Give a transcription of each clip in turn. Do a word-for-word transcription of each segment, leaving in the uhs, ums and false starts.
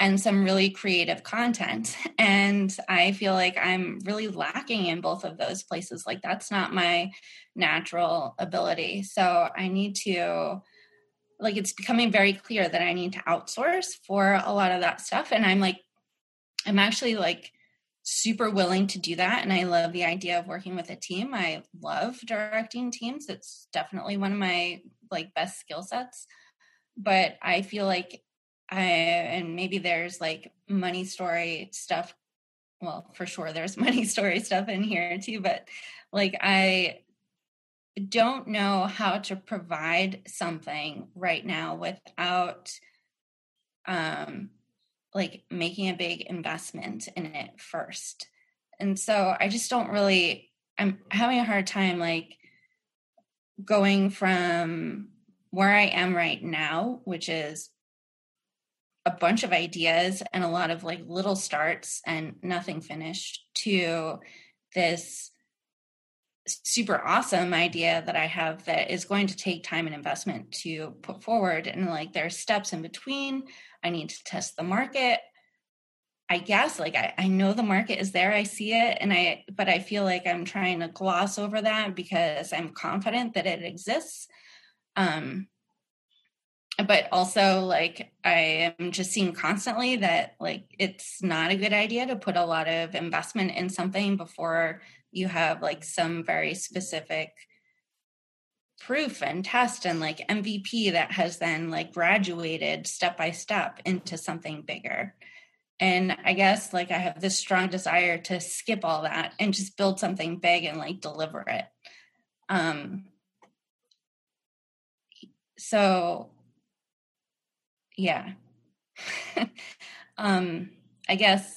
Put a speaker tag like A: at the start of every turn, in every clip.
A: and some really creative content. And I feel like I'm really lacking in both of those places. Like that's not my natural ability. So I need to, like, it's becoming very clear that I need to outsource for a lot of that stuff. And I'm like, I'm actually like super willing to do that. And I love the idea of working with a team. I love directing teams. It's definitely one of my like best skill sets. But I feel like I, and maybe there's like money story stuff. Well, for sure there's money story stuff in here too, but like I don't know how to provide something right now without um, like making a big investment in it first. And so I just don't really, I'm having a hard time like going from where I am right now, which is a bunch of ideas and a lot of like little starts and nothing finished, to this super awesome idea that I have that is going to take time and investment to put forward. And like there's steps in between. I need to test the market. I guess like I, I know the market is there. I see it. And I, but I feel like I'm trying to gloss over that because I'm confident that it exists. Um, but also like I am just seeing constantly that like it's not a good idea to put a lot of investment in something before you have like some very specific proof and test and like M V P that has then like graduated step by step into something bigger. And I guess like I have this strong desire to skip all that and just build something big and like deliver it. Um, so yeah. um, I guess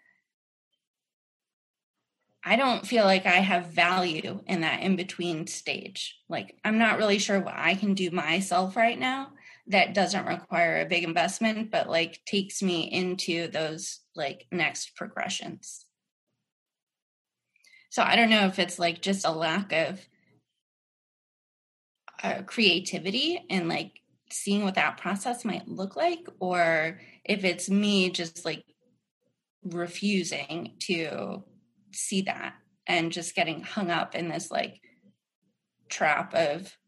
A: I don't feel like I have value in that in-between stage. Like, I'm not really sure what I can do myself right now that doesn't require a big investment, but like takes me into those like next progressions. So I don't know if it's like just a lack of uh, creativity and like seeing what that process might look like, or if it's me just like refusing to see that and just getting hung up in this like trap of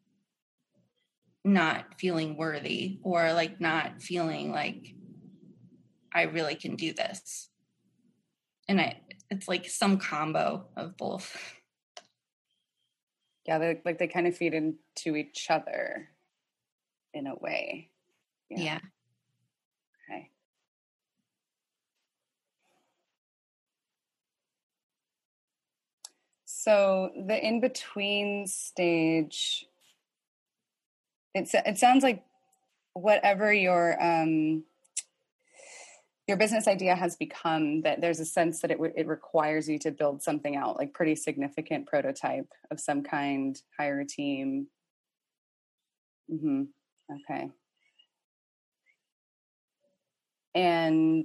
A: not feeling worthy or like not feeling like I really can do this. And I, it's like some combo of both.
B: Yeah, they, like they kind of feed into each other in a way.
A: Yeah. yeah.
B: Okay. So the in-between stage, it's, it sounds like whatever your um, your business idea has become, that there's a sense that it w- it requires you to build something out, like pretty significant prototype of some kind, hire a team. Mm-hmm. Okay. And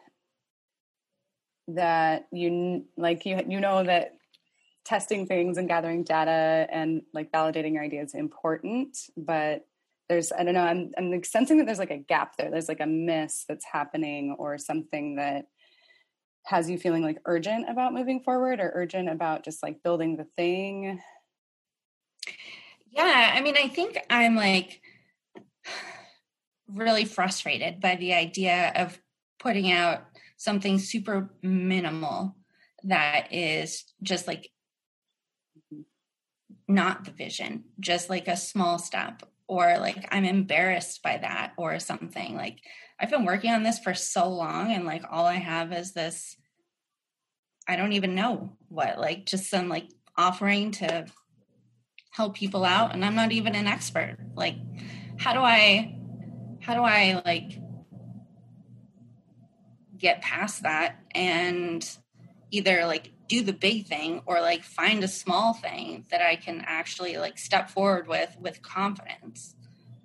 B: that you like you you know that testing things and gathering data and like validating your idea is important, but there's, I don't know, I'm, I'm sensing that there's like a gap there. There's like a miss that's happening, or something that has you feeling like urgent about moving forward, or urgent about just like building the thing.
A: Yeah. I mean, I think I'm like really frustrated by the idea of putting out something super minimal that is just like not the vision, just like a small step, or like I'm embarrassed by that or something. Like I've been working on this for so long and like all I have is this, I don't even know what, like just some like offering to help people out, and I'm not even an expert. Like how do I how do I like get past that and either like do the big thing or like find a small thing that I can actually like step forward with with confidence.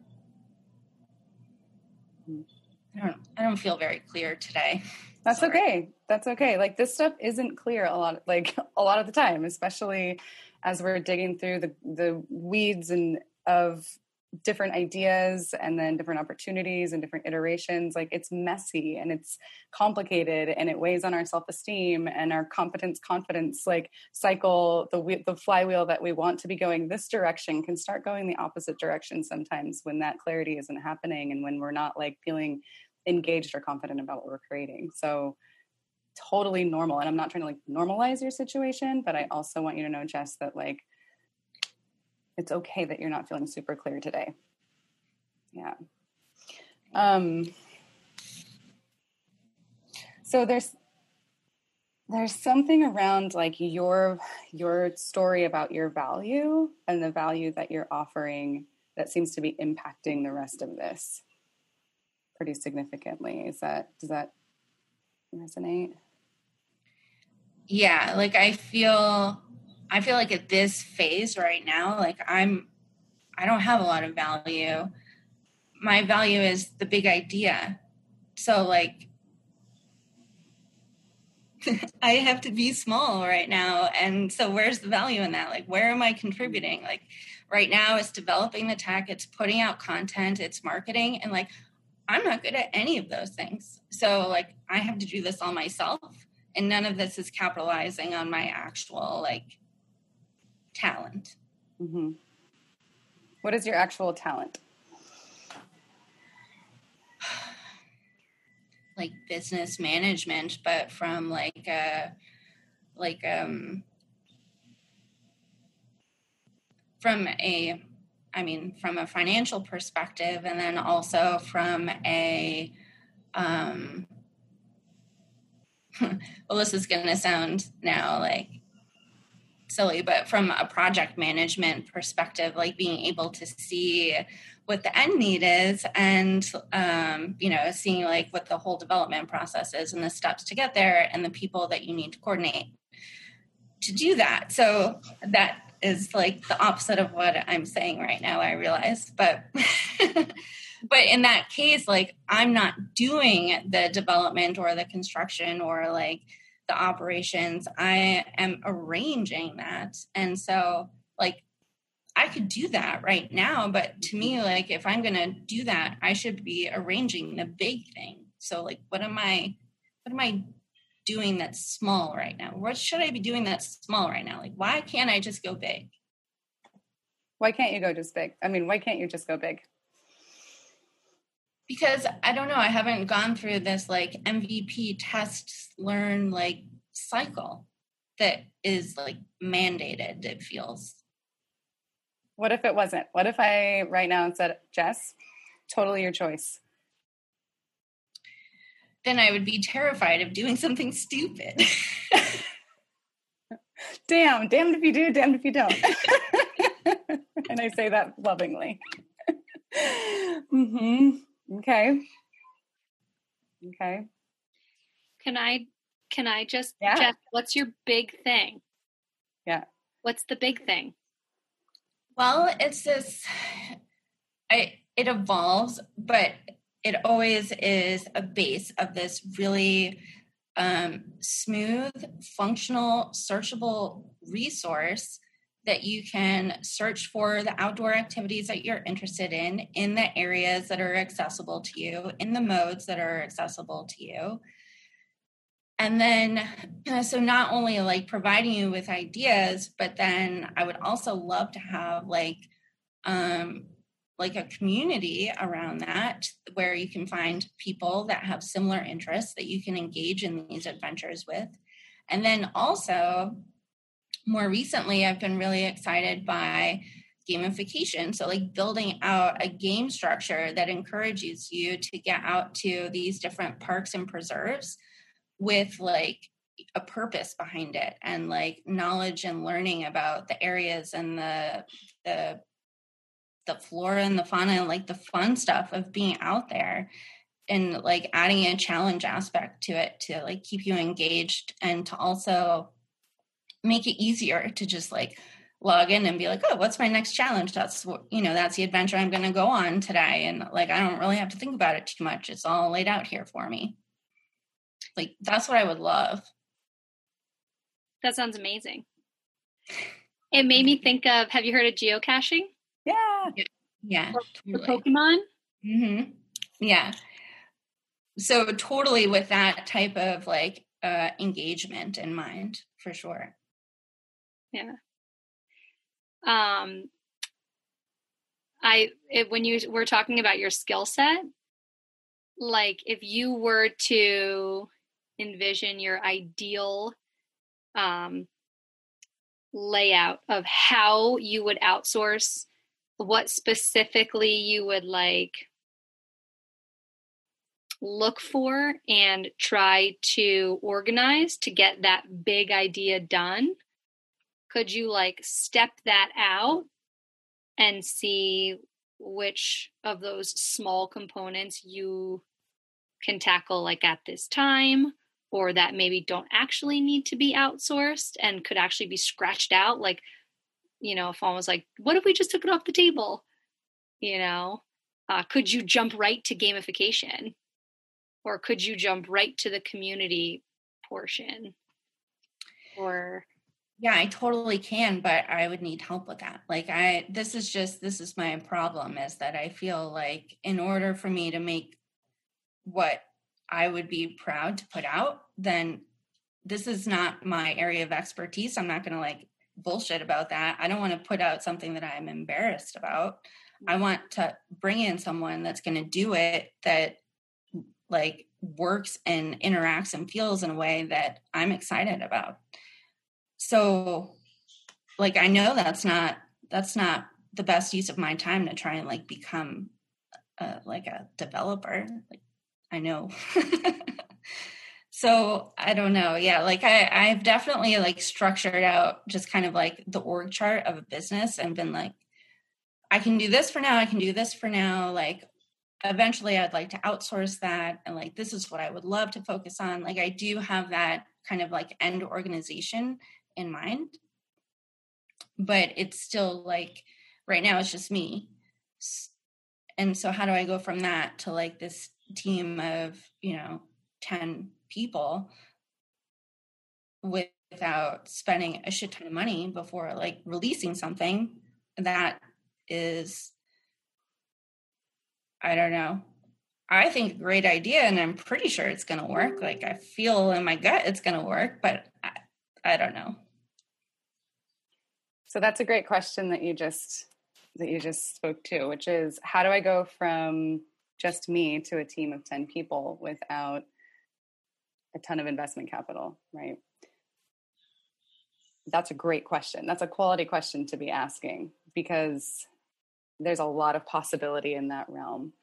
A: I don't I don't feel very clear today.
B: That's
A: Sorry.
B: okay. That's okay. Like this stuff isn't clear a lot, like a lot of the time, especially as we're digging through the, the weeds and of different ideas and then different opportunities and different iterations. Like it's messy and it's complicated and it weighs on our self-esteem and our competence, confidence, like cycle, the, the flywheel that we want to be going this direction can start going the opposite direction sometimes when that clarity isn't happening and when we're not like feeling engaged or confident about what we're creating. So totally normal. And I'm not trying to like normalize your situation, but I also want you to know, Jess, that like, it's okay that you're not feeling super clear today. Yeah. Um, so there's, there's something around like your, your story about your value and the value that you're offering that seems to be impacting the rest of this pretty significantly. Is that, does that resonate?
A: Yeah. Like I feel, I feel like at this phase right now, like I'm, I don't have a lot of value. My value is the big idea. So like, I have to be small right now. And so where's the value in that? Like, where am I contributing? Like right now it's developing the tech, it's putting out content, it's marketing. And like, I'm not good at any of those things. So like, I have to do this all myself. And none of this is capitalizing on my actual like talent.
B: Mm-hmm. What is your actual talent?
A: Like business management, but from like a, like, um, from a, I mean, from a financial perspective, and then also from a, um, well, this is going to sound now like silly, but from a project management perspective, like being able to see what the end need is and, um, you know, seeing like what the whole development process is and the steps to get there and the people that you need to coordinate to do that. So that is like the opposite of what I'm saying right now, I realize, but, but in that case, like I'm not doing the development or the construction or like the operations, I am arranging that. And so like, I could do that right now, but to me, like, if I'm going to do that, I should be arranging the big thing. So like, what am I, what am I doing that's small right now? What should I be doing that's small right now? Like, why can't I just go big?
B: Why can't you go just big? I mean, why can't you just go big?
A: Because I don't know, I haven't gone through this like M V P test learn like cycle that is like mandated, it feels.
B: What if it wasn't? What if I right now said, Jess, totally your choice?
A: Then I would be terrified of doing something stupid.
B: Damn, damned if you do, damned if you don't. And I say that lovingly. Mm-hmm. Okay. Okay.
C: Can I, can I just,
B: yeah.
C: Jeff, what's your big thing?
B: Yeah.
C: What's the big thing?
A: Well, it's this, I, it evolves, but it always is a base of this really um, smooth, functional, searchable resource that you can search for the outdoor activities that you're interested in, in the areas that are accessible to you, in the modes that are accessible to you. And then, uh, so not only like providing you with ideas, but then I would also love to have like, um, like a community around that where you can find people that have similar interests that you can engage in these adventures with. And then also, more recently, I've been really excited by gamification. So like building out a game structure that encourages you to get out to these different parks and preserves with like a purpose behind it and like knowledge and learning about the areas and the, the, the flora and the fauna and like the fun stuff of being out there and like adding a challenge aspect to it to like keep you engaged and to also make it easier to just like log in and be like, oh, what's my next challenge? That's what, you know, that's the adventure I'm going to go on today. And like, I don't really have to think about it too much. It's all laid out here for me. Like, that's what I would love.
C: That sounds amazing. It made me think of, have you heard of geocaching?
B: Yeah.
A: Yeah,
C: The
A: totally.
C: Pokemon?
A: Mm-hmm. Yeah. So totally with that type of like uh, engagement in mind, for sure.
C: Yeah. Um, I it, when you were talking about your skill set, like if you were to envision your ideal um, layout of how you would outsource, what specifically you would like look for and try to organize to get that big idea done, could you like step that out and see which of those small components you can tackle like at this time, or that maybe don't actually need to be outsourced and could actually be scratched out? Like, you know, if one was like, what if we just took it off the table? You know, uh, could you jump right to gamification? Or could you jump right to the community portion? Or
A: Yeah, I totally can, but I would need help with that. Like I this is just this is my problem, is that I feel like in order for me to make what I would be proud to put out, then this is not my area of expertise. I'm not going to like bullshit about that. I don't want to put out something that I'm embarrassed about. I want to bring in someone that's going to do it, that like works and interacts and feels in a way that I'm excited about. So like I know that's not that's not the best use of my time to try and like become uh, like a developer. Like I know. So I don't know. Yeah, like I, I've definitely like structured out just kind of like the org chart of a business and been like, I can do this for now. I can do this for now. Like eventually I'd like to outsource that. And like, this is what I would love to focus on. Like I do have that kind of like end organization in mind, but it's still like right now it's just me. And so how do I go from that to like this team of, you know, ten people without spending a shit ton of money before like releasing something that is, I don't know, I think a great idea, and I'm pretty sure it's going to work. Like I feel in my gut it's going to work, but I, I don't know.
B: So that's a great question that you just that you just spoke to, which is how do I go from just me to a team of ten people without a ton of investment capital, right? That's a great question. That's a quality question to be asking, because there's a lot of possibility in that realm.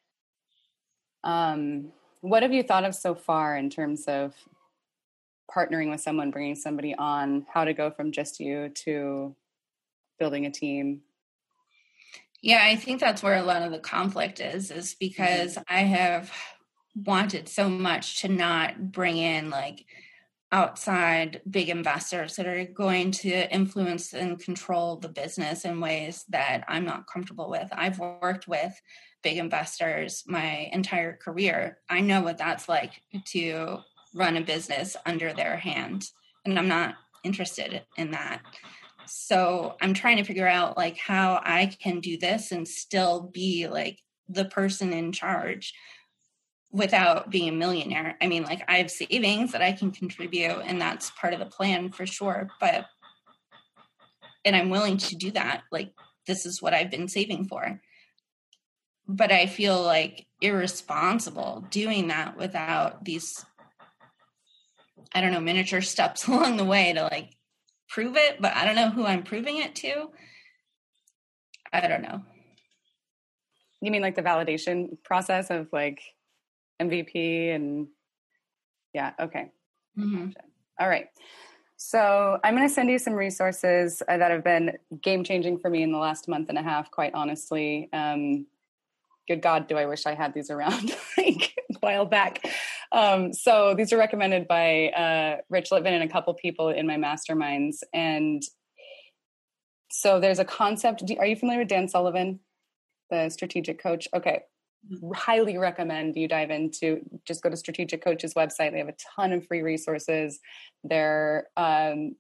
B: Um, what have you thought of so far in terms of partnering with someone, bringing somebody on, how to go from just you to building a team?
A: Yeah, I think that's where a lot of the conflict is, is because mm-hmm. I have wanted so much to not bring in like outside big investors that are going to influence and control the business in ways that I'm not comfortable with. I've worked with big investors my entire career. I know what that's like to run a business under their hand, and I'm not interested in that. So I'm trying to figure out like how I can do this and still be like the person in charge without being a millionaire. I mean, like I have savings that I can contribute, and that's part of the plan for sure. But, and I'm willing to do that. Like, this is what I've been saving for. But I feel like irresponsible doing that without these, I don't know, miniature steps along the way to like prove it, but I don't know who I'm proving it to. I don't know.
B: You mean like the validation process of like M V P and yeah, okay.
A: Mm-hmm.
B: All right. So I'm going to send you some resources that have been game-changing for me in the last month and a half, quite honestly. Um, good God, do I wish I had these around like a while back. Um, so these are recommended by uh, Rich Litvin and a couple people in my masterminds. And so there's a concept. Do, are you familiar with Dan Sullivan, the strategic coach? Okay. Highly recommend you dive into, just go to Strategic Coach's website. They have a ton of free resources. They're, um, they've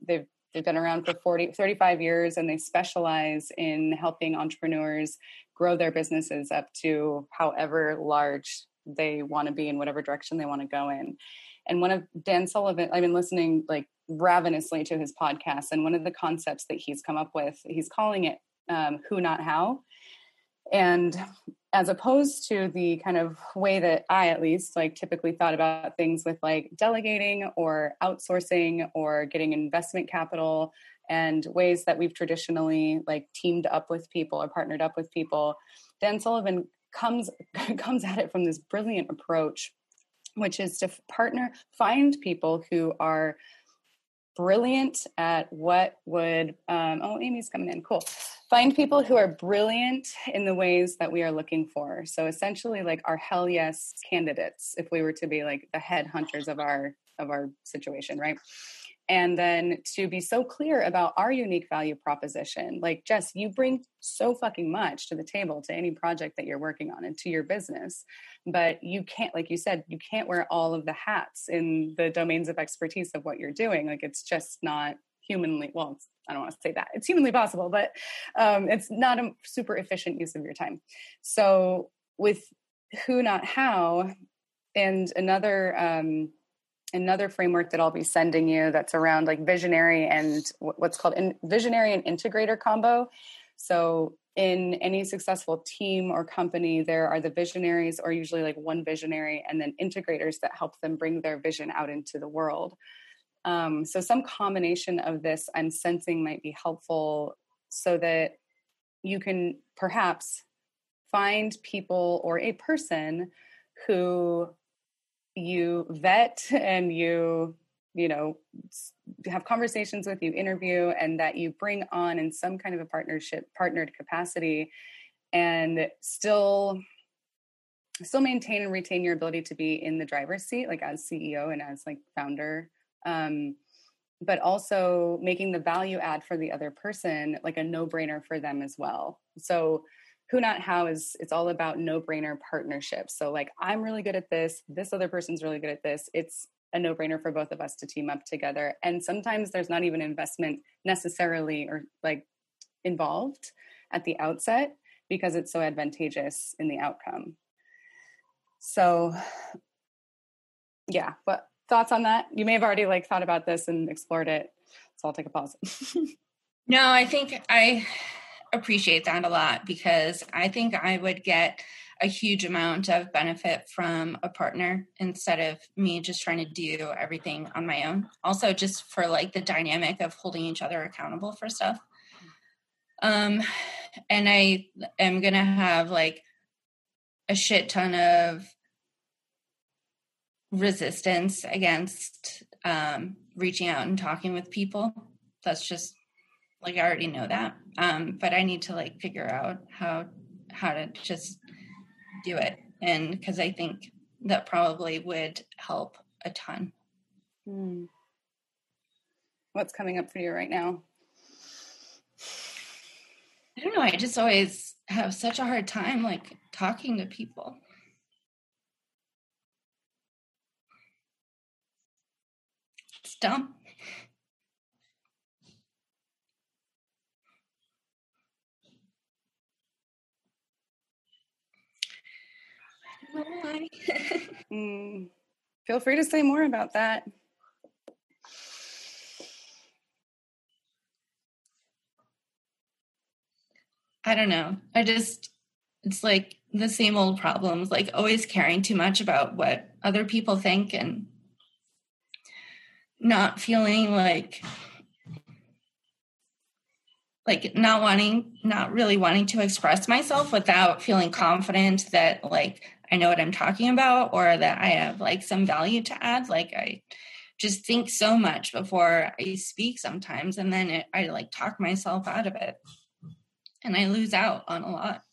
B: they've been around for forty, thirty-five years, and they specialize in helping entrepreneurs grow their businesses up to however large they want to be in whatever direction they want to go in. And one of Dan Sullivan, I've been listening like ravenously to his podcast, and one of the concepts that he's come up with, he's calling it um, who, not how. And as opposed to the kind of way that I, at least, like typically thought about things with like delegating or outsourcing or getting investment capital and ways that we've traditionally like teamed up with people or partnered up with people, Dan Sullivan comes comes at it from this brilliant approach, which is to partner, find people who are brilliant at what would, um, oh, Amy's coming in, cool. Find people who are brilliant in the ways that we are looking for. So essentially like our hell yes candidates, if we were to be like the head hunters of our, of our situation, right? And then to be so clear about our unique value proposition. Like, Jess, you bring so fucking much to the table, to any project that you're working on and to your business. But you can't, like you said, you can't wear all of the hats in the domains of expertise of what you're doing. Like, it's just not humanly, well, it's, I don't want to say that. It's humanly possible, but um, it's not a super efficient use of your time. So with who, not how, and another, um, another framework that I'll be sending you that's around like visionary and what's called in visionary and integrator combo. So in any successful team or company, there are the visionaries, or usually like one visionary, and then integrators that help them bring their vision out into the world. Um, so some combination of this I'm sensing might be helpful so that you can perhaps find people or a person who you vet and you, you know, have conversations with, you interview, and that you bring on in some kind of a partnership, partnered capacity, and still, still maintain and retain your ability to be in the driver's seat, like as C E O and as like founder, um, but also making the value add for the other person like a no-brainer for them as well. So who, not how is, it's all about no-brainer partnerships. So like, I'm really good at this, this other person's really good at this. It's a no-brainer for both of us to team up together. And sometimes there's not even investment necessarily or like involved at the outset because it's so advantageous in the outcome. So yeah, but thoughts on that? You may have already like thought about this and explored it. So I'll take a pause.
A: No, I think I appreciate that a lot, because I think I would get a huge amount of benefit from a partner instead of me just trying to do everything on my own. Also, just for like the dynamic of holding each other accountable for stuff. Um, and I am going to have like a shit ton of resistance against um, reaching out and talking with people. That's just like, I already know that. Um, but I need to like figure out how, how to just do it. And because I think that probably would help a ton.
B: Hmm. What's coming up for you right now?
A: I don't know. I just always have such a hard time like talking to people. It's dumb. I don't know why.
B: mm. Feel free to say more about that.
A: I don't know. I just, it's like the same old problems, like always caring too much about what other people think and not feeling like, like not wanting, not really wanting to express myself without feeling confident that like I know what I'm talking about or that I have like some value to add. Like I just think so much before I speak sometimes, and then it, I like talk myself out of it. And I lose out on a lot.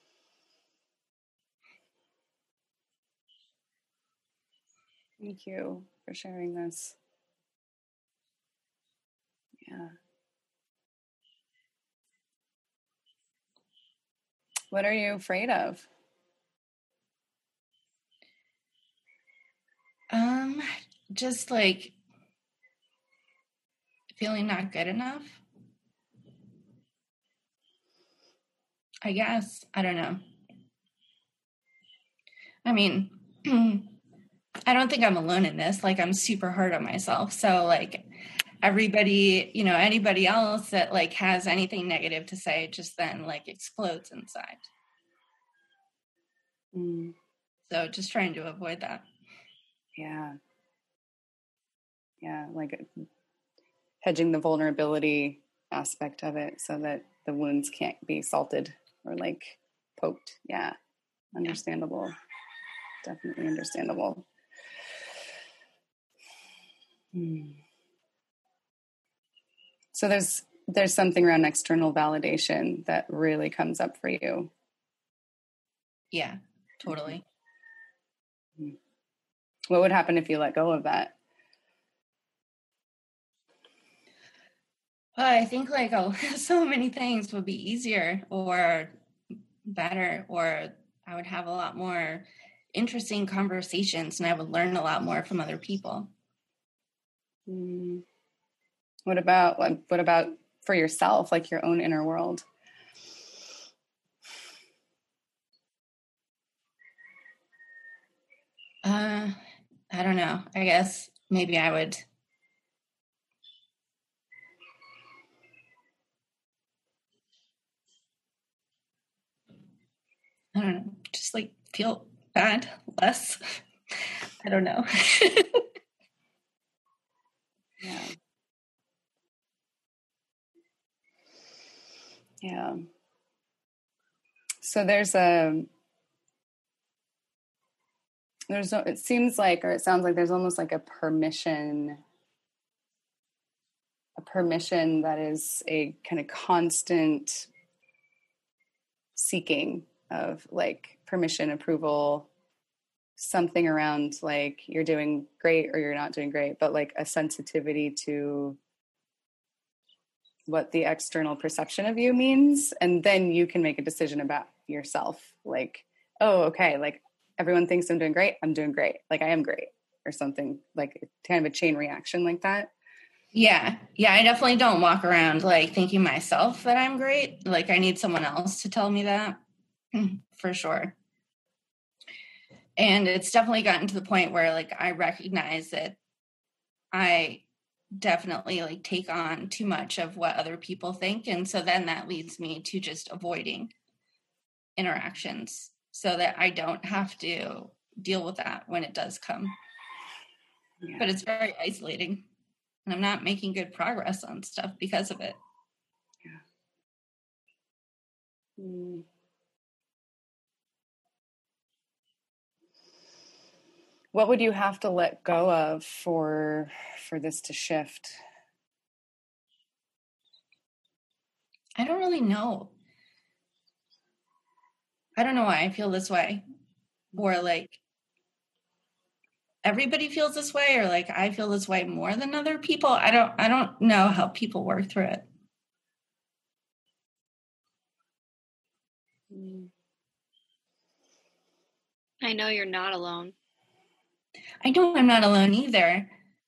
B: Thank you for sharing this. Yeah. What are you afraid of?
A: Um, just like feeling not good enough. I guess. I don't know. I mean, I don't think I'm alone in this. Like, I'm super hard on myself. So, like, everybody, you know, anybody else that, like, has anything negative to say just then, like, explodes inside.
B: Mm.
A: So, just trying to avoid that.
B: Yeah. Yeah, like hedging the vulnerability aspect of it so that the wounds can't be salted or, like, poked. Yeah. Understandable. Yeah. Definitely understandable. Hmm. So there's there's something around external validation that really comes up for you.
A: Yeah, totally.
B: Mm-hmm. What would happen if you let go of that?
A: Well, I think like oh, so many things would be easier or better, or I would have a lot more interesting conversations and I would learn a lot more from other people.
B: Mm. What about what about for yourself, like your own inner world?
A: Uh, I don't know. I guess maybe I would I don't know, just like feel bad less. I don't know.
B: Yeah. Yeah. So there's a, there's, no, it seems like, or it sounds like there's almost like a permission, a permission that is a kind of constant seeking of like permission, approval, something around like you're doing great or you're not doing great, but like a sensitivity to what the external perception of you means. And then you can make a decision about yourself. Like, oh, okay. Like everyone thinks I'm doing great. I'm doing great. Like I am great or something, like kind of a chain reaction like that.
A: Yeah. Yeah. I definitely don't walk around like thinking myself that I'm great. Like I need someone else to tell me that for sure. And it's definitely gotten to the point where like I recognize that I definitely like take on too much of what other people think. And so then that leads me to just avoiding interactions so that I don't have to deal with that when it does come. Yeah. But it's very isolating and I'm not making good progress on stuff because of it.
B: Yeah. Mm. What would you have to let go of for for this to shift?
A: I don't really know. I don't know why I feel this way. Or like everybody feels this way, or like I feel this way more than other people. I don't I don't know how people work through it.
C: I know you're not alone.
A: I know I'm not alone either.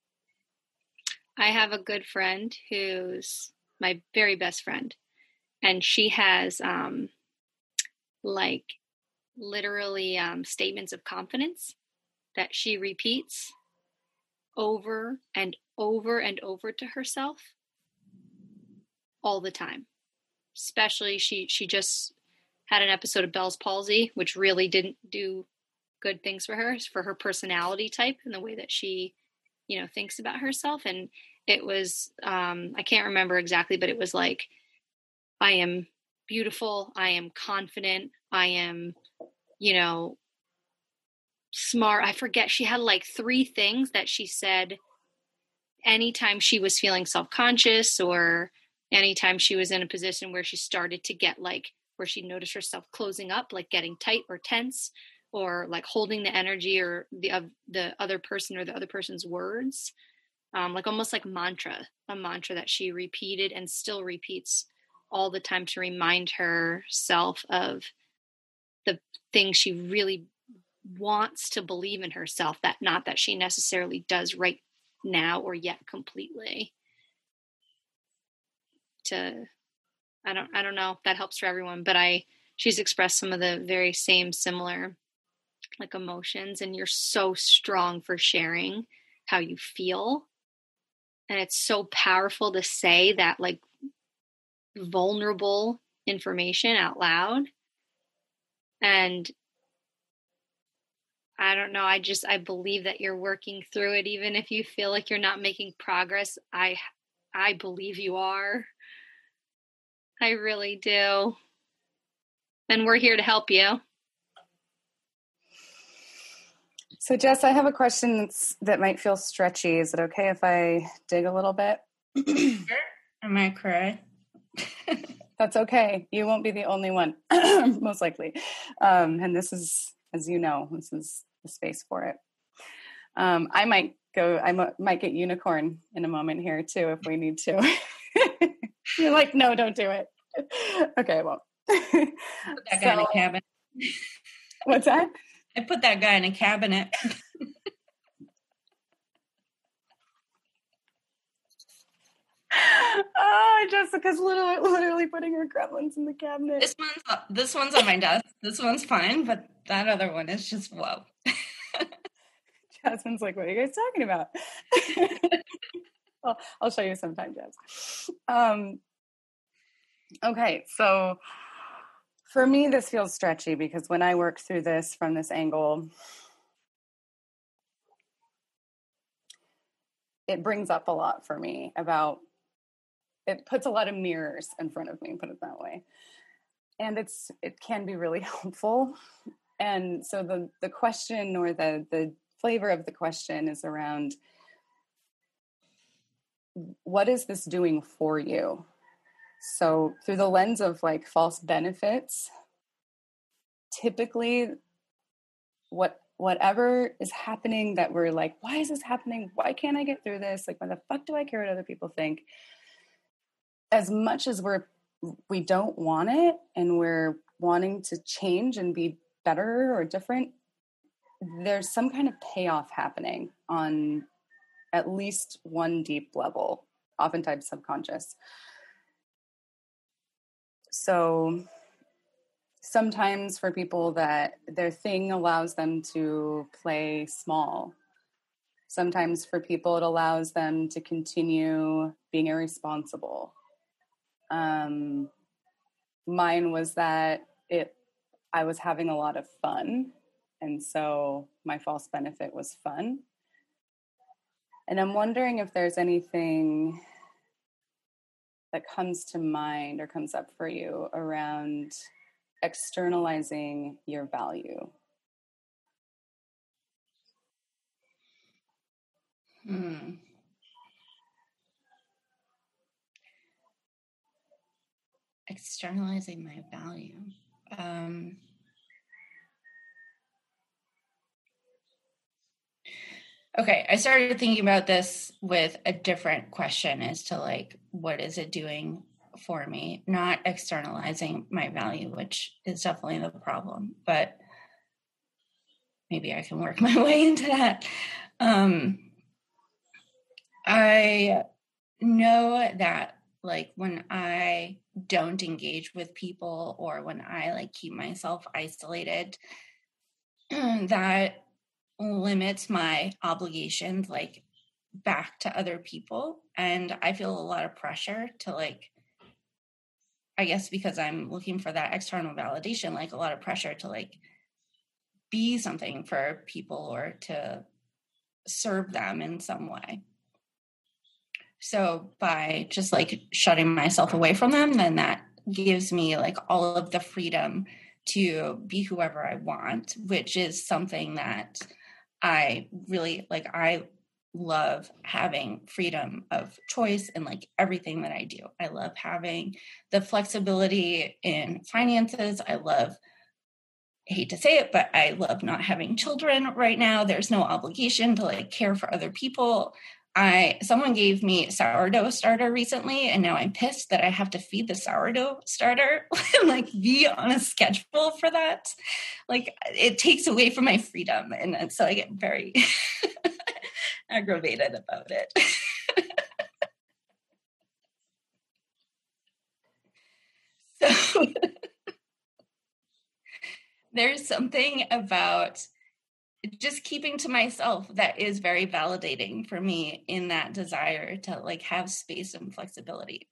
C: I have a good friend who's my very best friend, and she has um, like literally um, statements of confidence that she repeats over and over and over to herself all the time. Especially she she just had an episode of Bell's palsy, which really didn't do good things for her, for her personality type and the way that she, you know, thinks about herself. And it was, um, I can't remember exactly, but it was like, I am beautiful. I am confident. I am, you know, smart. I forget. She had like three things that she said anytime she was feeling self-conscious or anytime she was in a position where she started to get like, where she noticed herself closing up, like getting tight or tense, or like holding the energy or the of the other person or the other person's words, um, like almost like mantra, a mantra that she repeated and still repeats all the time to remind herself of the things she really wants to believe in herself, that not that she necessarily does right now or yet completely. to, I don't, I don't know if that helps for everyone, but I, she's expressed some of the very same similar like emotions, and you're so strong for sharing how you feel. And it's so powerful to say that like vulnerable information out loud. And I don't know, I just, I believe that you're working through it. Even if you feel like you're not making progress, I, I believe you are. I really do. And we're here to help you.
B: So Jess, I have a question that's, that might feel stretchy. Is it okay if I dig a little bit?
A: Sure. Am I correct?
B: That's okay. You won't be the only one, most likely. Um, and this is, as you know, this is the space for it. Um, I might go, I m- might get unicorn in a moment here too, if we need to. You're like, no, don't do it. Okay, I won't.
A: Put that guy so, in a cabinet.
B: What's that?
A: I put that guy in a cabinet.
B: Oh, Jessica's literally, literally putting her gremlins in the cabinet.
A: This one's this one's on my desk. This one's fine, but that other one is just whoa.
B: Jasmine's like, what are you guys talking about? Well, I'll show you sometime, Jess. Um, okay, so for me, this feels stretchy because when I work through this from this angle, it brings up a lot for me about, it puts a lot of mirrors in front of me, put it that way. And it's, it can be really helpful. And so the, the question or the, the flavor of the question is around, what is this doing for you? So through the lens of like false benefits, typically what, whatever is happening that we're like, why is this happening? Why can't I get through this? Like, why the fuck do I care what other people think? As much as we're, we don't want it and we're wanting to change and be better or different, there's some kind of payoff happening on at least one deep level, oftentimes subconscious. So sometimes for people that their thing allows them to play small. Sometimes for people it allows them to continue being irresponsible. Um, mine was that it, I was having a lot of fun. And so my false benefit was fun. And I'm wondering if there's anything that comes to mind or comes up for you around externalizing your value.
A: Hmm. Externalizing my value. Um, okay, I started thinking about this with a different question as to like, what is it doing for me? Not externalizing my value, which is definitely the problem, but maybe I can work my way into that. Um, I know that like when I don't engage with people or when I like keep myself isolated, that limits my obligations like back to other people. And I feel a lot of pressure to like, I guess because I'm looking for that external validation, like a lot of pressure to like be something for people or to serve them in some way. So by just like shutting myself away from them, then that gives me like all of the freedom to be whoever I want, which is something that I really like. I love having freedom of choice in like everything that I do. I love having the flexibility in finances. I love, I hate to say it, but I love not having children right now. There's no obligation to like care for other people. I someone gave me sourdough starter recently, and now I'm pissed that I have to feed the sourdough starter and like be on a schedule for that. Like it takes away from my freedom, and so I get very aggravated about it. there's something about just keeping to myself that is very validating for me in that desire to like have space and flexibility.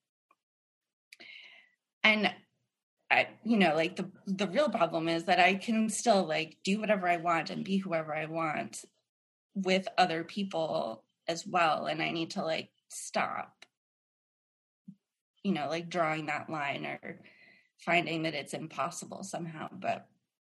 A: And I, you know, like the the real problem is that I can still like do whatever I want and be whoever I want with other people as well. And I need to like stop, you know, like drawing that line or finding that it's impossible somehow. But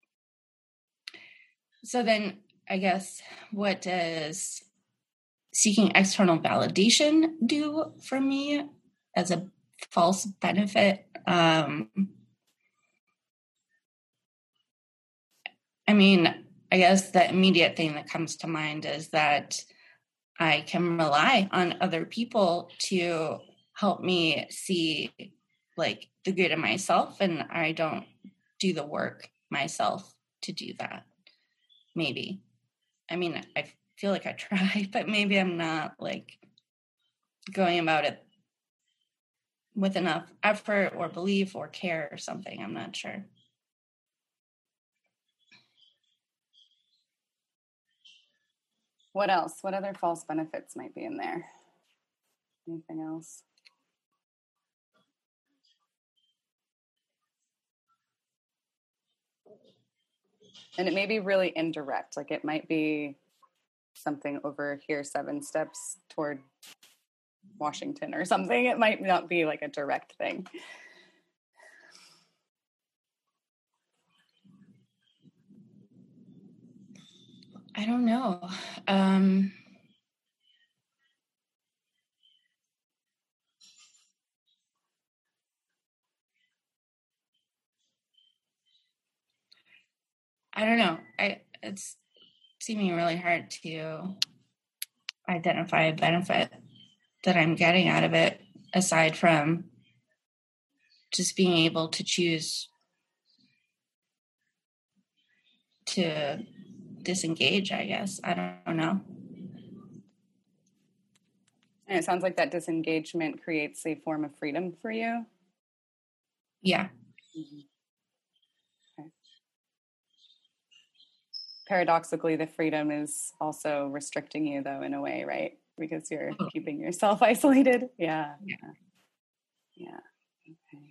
A: so then I guess, what does seeking external validation do for me as a false benefit? Um, I mean, I guess the immediate thing that comes to mind is that I can rely on other people to help me see like the good in myself, and I don't do the work myself to do that. Maybe. I mean, I feel like I try, but maybe I'm not like going about it with enough effort or belief or care or something. I'm not sure.
B: What else? What other false benefits might be in there? Anything else? And it may be really indirect. Like it might be something over here, seven steps toward Washington or something. It might not be like a direct thing.
A: I don't know. Um, I don't know. I it's seeming really hard to identify a benefit that I'm getting out of it, aside from just being able to choose to disengage, I guess. I don't know.
B: And it sounds like that disengagement creates a form of freedom for you.
A: Yeah.
B: Mm-hmm. Okay. Paradoxically, the freedom is also restricting you, though, in a way, right? Because you're oh. keeping yourself isolated. Yeah.
A: Yeah.
B: Yeah. Okay.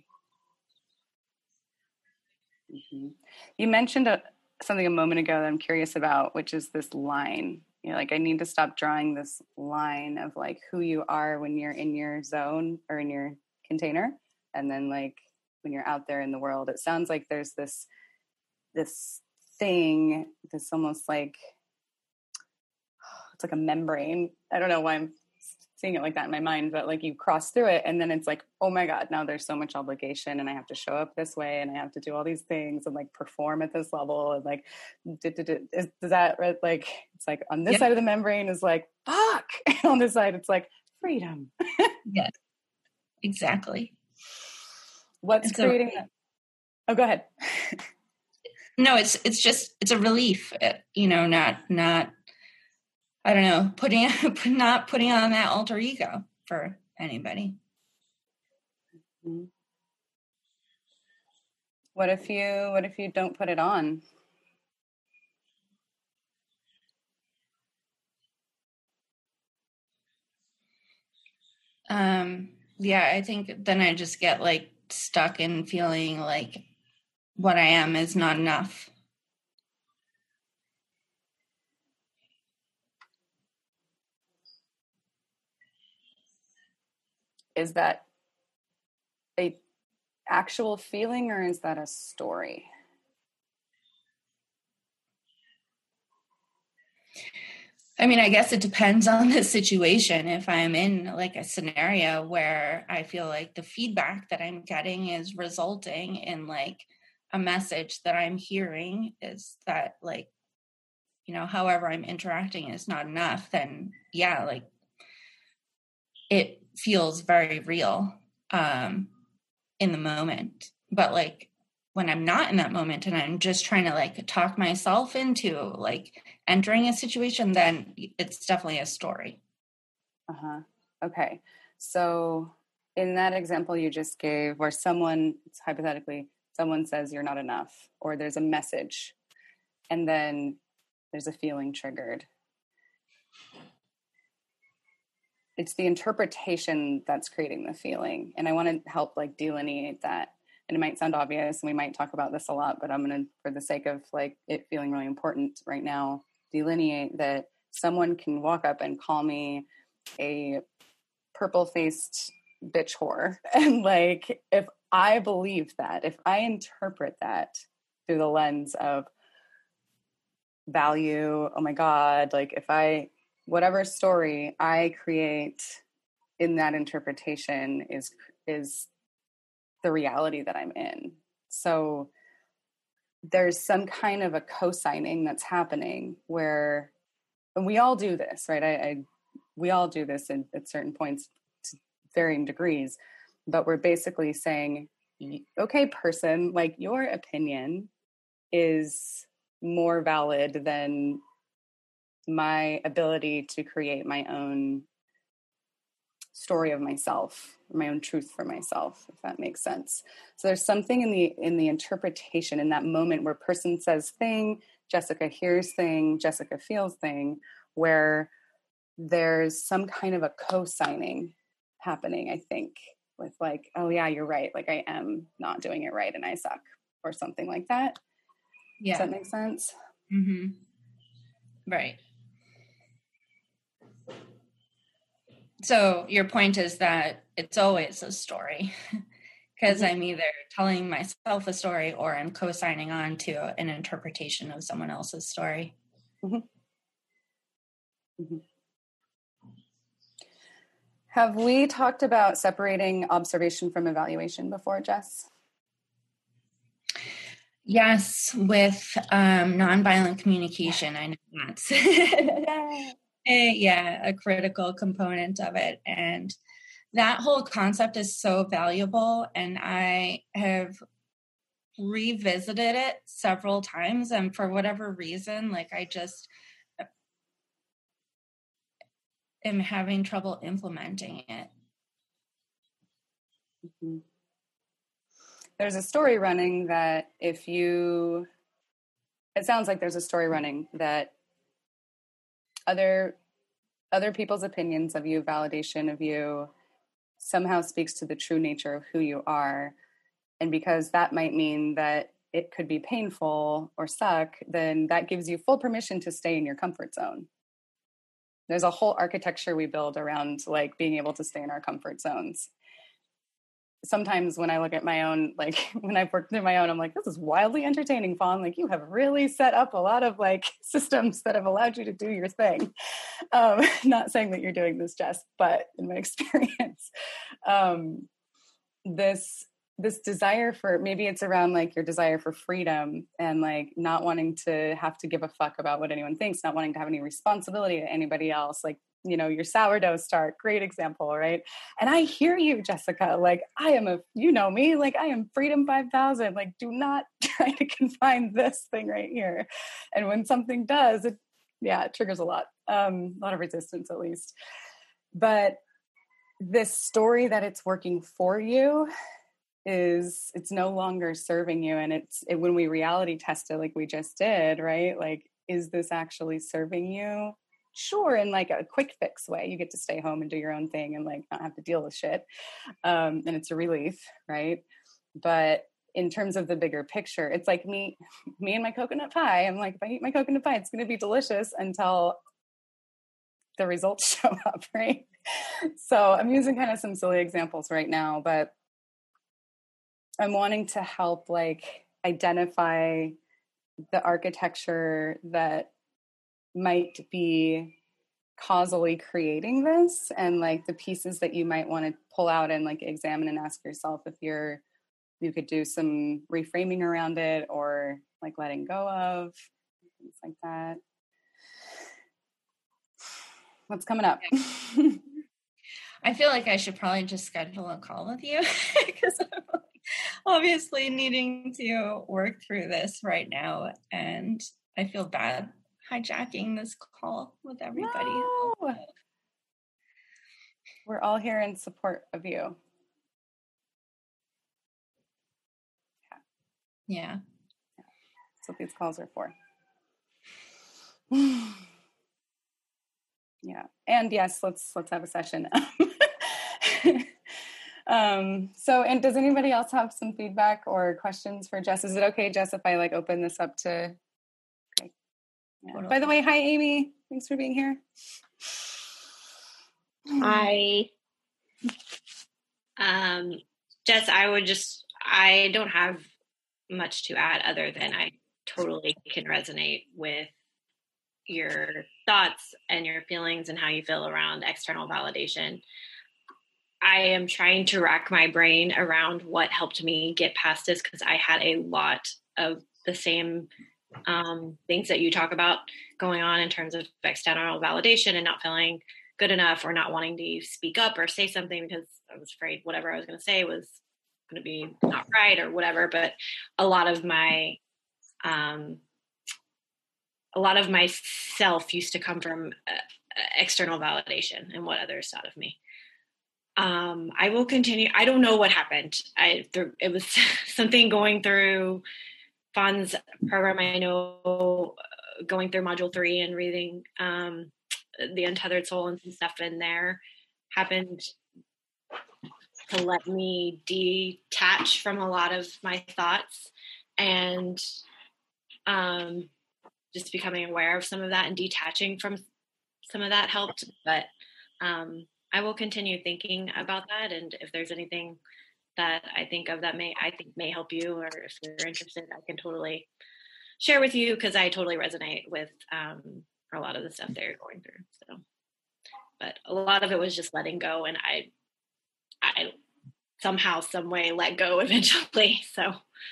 B: Mm-hmm. You mentioned a, something a moment ago that I'm curious about, which is this line. You know, like I need to stop drawing this line of like who you are when you're in your zone or in your container, and then like when you're out there in the world. It sounds like there's this this thing, this almost like it's like a membrane. I don't know why I'm seeing it like that in my mind, but like you cross through it and then it's like, oh my God, now there's so much obligation and I have to show up this way and I have to do all these things and like perform at this level and like, is, is that right? Like, it's like on this yep. side of the membrane is like, fuck. And on this side, it's like freedom.
A: Yeah, exactly.
B: What's it's creating a, that? Oh, go ahead.
A: No, it's, it's just, it's a relief, you know, not, not, I don't know, putting not putting on that alter ego for anybody.
B: What if you what if you don't put it on?
A: Um, yeah, I think then I just get like stuck in feeling like what I am is not enough.
B: Is that a actual feeling or is that a story?
A: I mean, I guess it depends on the situation. If I'm in like a scenario where I feel like the feedback that I'm getting is resulting in like a message that I'm hearing is that like, you know, however I'm interacting is not enough, then yeah, like it feels very real um, in the moment. But like when I'm not in that moment and I'm just trying to like talk myself into like entering a situation, then it's definitely a story.
B: Uh-huh. Okay. So in that example you just gave where someone hypothetically someone says you're not enough, or there's a message, and then there's a feeling triggered. It's the interpretation that's creating the feeling. And I want to help like delineate that. And it might sound obvious, and we might talk about this a lot, but I'm going to, for the sake of like it feeling really important right now, delineate that someone can walk up and call me a purple-faced bitch whore. And like, if I believe that, if I interpret that through the lens of value, oh my God, like if I, whatever story I create in that interpretation is, is the reality that I'm in. So there's some kind of a co-signing that's happening where, and we all do this, right? I, I we all do this in, at certain points to varying degrees, but we're basically saying, okay, person, like your opinion is more valid than my ability to create my own story of myself, my own truth for myself, if that makes sense. So there's something in the in the interpretation in that moment where person says thing, Jessica hears thing, Jessica feels thing, where there's some kind of a co-signing happening, I think, with like, oh yeah, you're right. Like I am not doing it right and I suck, or something like that.
A: Yeah.
B: Does that make sense?
A: Mm-hmm. Right. So your point is that it's always a story, because mm-hmm. I'm either telling myself a story or I'm co-signing on to an interpretation of someone else's story.
B: Mm-hmm. Mm-hmm. Have we talked about separating observation from evaluation before, Jess?
A: Yes, with um, nonviolent communication. I know that's yeah. a, yeah, a critical component of it. And that whole concept is so valuable. And I have revisited it several times. And for whatever reason, like I just am having trouble implementing it.
B: Mm-hmm. There's a story running that if you, it sounds like there's a story running that other other people's opinions of you, validation of you, somehow speaks to the true nature of who you are. And because that might mean that it could be painful or suck, then that gives you full permission to stay in your comfort zone. There's a whole architecture we build around like being able to stay in our comfort zones. Sometimes when I look at my own, like when I've worked through my own, I'm like, this is wildly entertaining, Fawn. Like you have really set up a lot of like systems that have allowed you to do your thing. Um, not saying that you're doing this, Jess, but in my experience, um, this, this desire for, maybe it's around like your desire for freedom and like not wanting to have to give a fuck about what anyone thinks, not wanting to have any responsibility to anybody else. Like, you know, your sourdough start, great example, right? And I hear you, Jessica, like I am a, you know me, like I am freedom five thousand, like do not try to confine this thing right here. And when something does, it, yeah, it triggers a lot, um, a lot of resistance at least. But this story that it's working for you is, it's no longer serving you. And it's, it, when we reality test it, like we just did, right? Like, is this actually serving you? Sure, in like a quick fix way, you get to stay home and do your own thing and like not have to deal with shit. Um, and it's a relief, right? But in terms of the bigger picture, it's like me, me and my coconut pie. I'm like, if I eat my coconut pie, it's going to be delicious until the results show up, right? So I'm using kind of some silly examples right now, but I'm wanting to help like identify the architecture that might be causally creating this, and like the pieces that you might want to pull out and like examine and ask yourself if you're, you could do some reframing around it or like letting go of, things like that. What's coming up?
A: I feel like I should probably just schedule a call with you because I'm obviously needing to work through this right now, and I feel bad hijacking this call with everybody.
B: No. We're all here in support of you.
A: Yeah.
B: That's what these calls are for. Yeah. And yes, let's, let's have a session. um, so, and does anybody else have some feedback or questions for Jess? Is it okay, Jess, if I like open this up to, okay. Yeah. Totally. By the way, hi, Amy. Thanks for being here.
D: Hi. Um, Jess, I would just, I don't have much to add other than I totally can resonate with your thoughts and your feelings and how you feel around external validation. I am trying to rack my brain around what helped me get past this, because I had a lot of the same um, things that you talk about going on in terms of external validation and not feeling good enough or not wanting to speak up or say something because I was afraid whatever I was going to say was going to be not right or whatever. But a lot of my, um, a lot of my self used to come from uh, external validation and what others thought of me. Um, I will continue. I don't know what happened. I, there, it was something going through Fawn's program. I know uh, going through module three and reading, um, the Untethered Soul and some stuff in there happened to let me detach from a lot of my thoughts, and um, just becoming aware of some of that and detaching from some of that helped. But um, I will continue thinking about that. And if there's anything that I think of that may, I think may help you, or if you're interested, I can totally share with you, because I totally resonate with um, a lot of the stuff they're going through. So, but a lot of it was just letting go, and I, I somehow, some way let go eventually. So,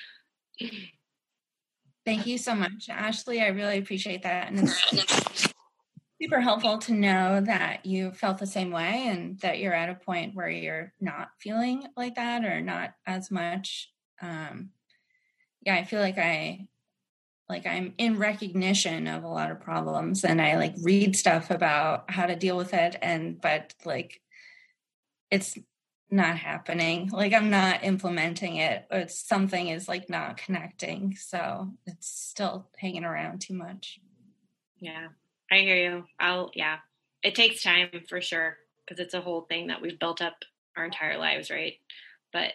A: thank you so much, Ashley. I really appreciate that, and it's super helpful to know that you felt the same way, and that you're at a point where you're not feeling like that, or not as much. Um, yeah, I feel like I. Like I'm in recognition of a lot of problems, and I like read stuff about how to deal with it. And, but like, it's not happening. Like I'm not implementing it, or it's, something is like not connecting. So it's still hanging around too much.
D: Yeah, I hear you. I'll, yeah, it takes time for sure, because it's a whole thing that we've built up our entire lives. Right. But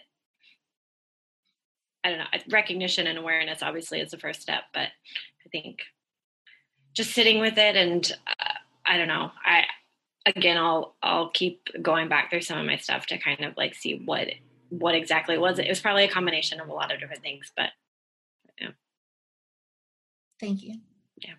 D: I don't know, recognition and awareness obviously is the first step, but I think just sitting with it, and uh, I don't know, I, again, I'll, I'll keep going back through some of my stuff to kind of like see what, what exactly it was. It was probably a combination of a lot of different things, but yeah.
A: Thank you.
D: Yeah.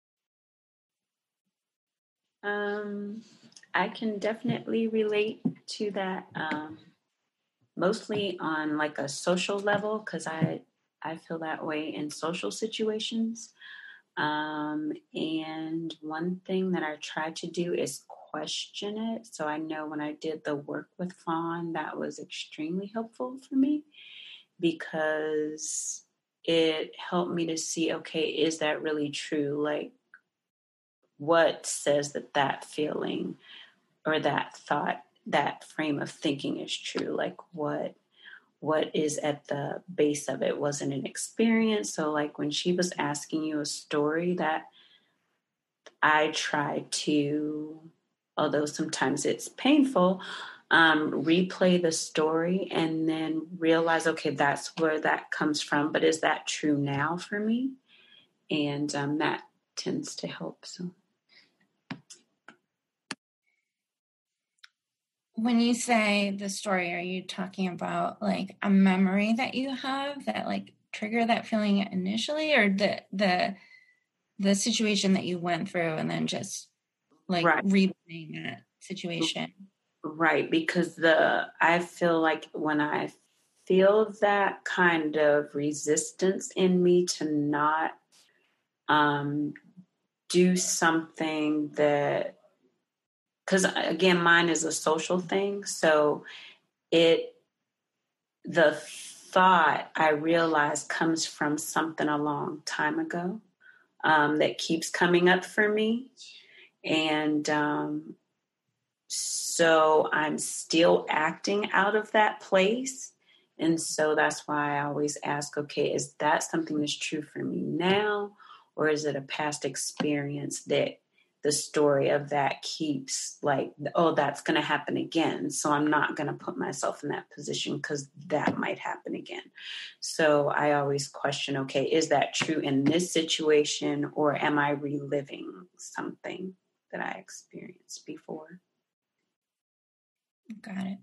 E: Um, I can definitely relate to that. Um, mostly on like a social level, because I I feel that way in social situations. Um, and one thing that I try to do is question it. So I know when I did the work with Fawn, that was extremely helpful for me, because it helped me to see, okay, is that really true? Like, what says that that feeling or that thought, that frame of thinking is true? Like what, what is at the base of it? Was it an experience? So like when she was asking you a story, that I try to, although sometimes it's painful, um, replay the story and then realize, okay, that's where that comes from, but is that true now for me? And um, that tends to help. So.
A: When you say the story, are you talking about like a memory that you have that like trigger that feeling initially, or the the the situation that you went through and then just like right. replaying that situation?
E: Right, because the I feel like when I feel that kind of resistance in me to not um, do something that, because again, mine is a social thing. So it, the thought I realize comes from something a long time ago um, that keeps coming up for me. And um, so I'm still acting out of that place. And so that's why I always ask, okay, is that something that's true for me now? Or is it a past experience that the story of that keeps like, oh, that's going to happen again. So I'm not going to put myself in that position because that might happen again. So I always question, okay, is that true in this situation, or am I reliving something that I experienced before?
A: Got it.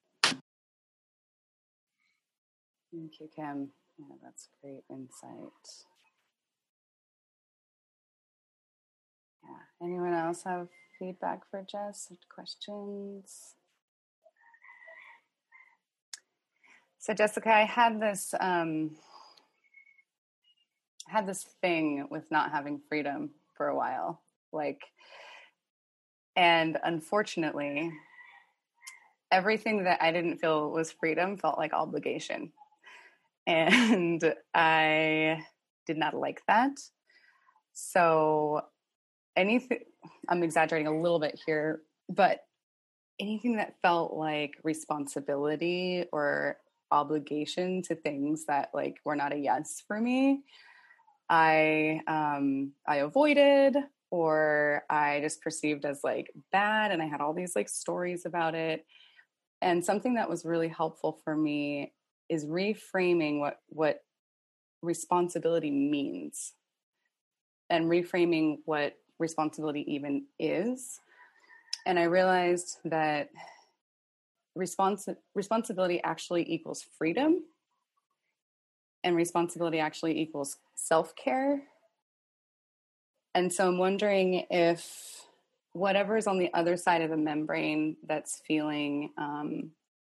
B: Thank you, Kim. Yeah, that's great insight. Yeah. Anyone else have feedback for Jess? Questions? So, Jessica, I had this um, had this thing with not having freedom for a while, like, and unfortunately, everything that I didn't feel was freedom felt like obligation, and I did not like that. So. Anything, I'm exaggerating a little bit here, but anything that felt like responsibility or obligation to things that like were not a yes for me, I um, I avoided, or I just perceived as like bad, and I had all these like stories about it. And something that was really helpful for me is reframing what what responsibility means, and reframing what responsibility even is. And I realized that respons- responsibility actually equals freedom, and responsibility actually equals self-care. And so I'm wondering if whatever is on the other side of the membrane that's feeling um,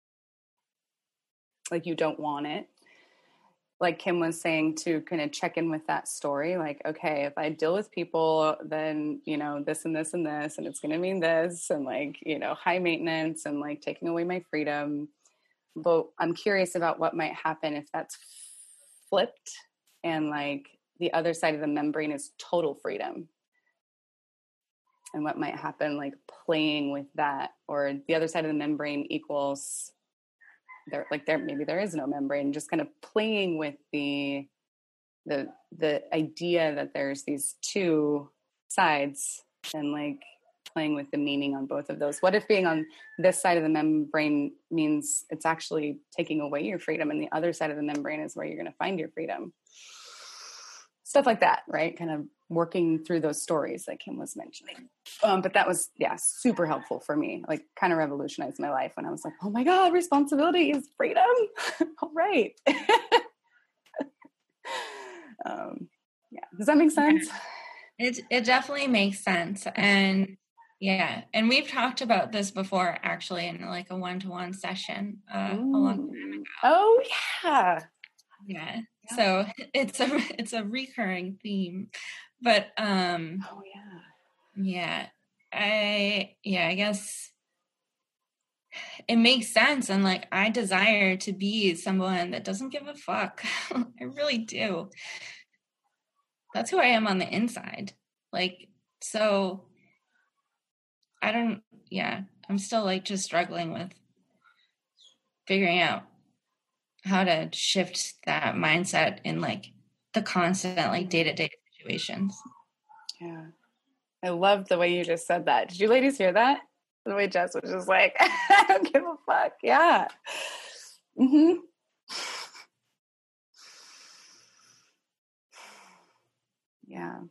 B: like you don't want it, like Kim was saying, to kind of check in with that story. Like, okay, if I deal with people, then, you know, this and this and this, and it's going to mean this, and like, you know, high maintenance and like taking away my freedom. But I'm curious about what might happen if that's flipped, and like the other side of the membrane is total freedom. And what might happen, like playing with that, or the other side of the membrane equals there, like there, maybe there is no membrane, just kind of playing with the, the, the idea that there's these two sides, and like playing with the meaning on both of those. What if being on this side of the membrane means it's actually taking away your freedom, and the other side of the membrane is where you're going to find your freedom? Stuff like that, right? Kind of working through those stories that Kim was mentioning. Um, but that was, yeah, super helpful for me. Like, kind of revolutionized my life when I was like, oh my God, responsibility is freedom. All right. um, yeah. Does that make sense?
A: It it definitely makes sense. And yeah, and we've talked about this before, actually, in like a one-to-one session uh, a long time ago.
B: Oh yeah.
A: Yeah. So it's a it's a recurring theme. But um
B: oh yeah.
A: Yeah. I yeah, I guess it makes sense. And like, I desire to be someone that doesn't give a fuck. I really do. That's who I am on the inside. Like, so I don't, yeah, I'm still like just struggling with figuring out how to shift that mindset in like the constant, like day-to-day situations.
B: Yeah. I love the way you just said that. Did you ladies hear that? The way Jess was just like, I don't give a fuck. Yeah. Mm-hmm. Yeah.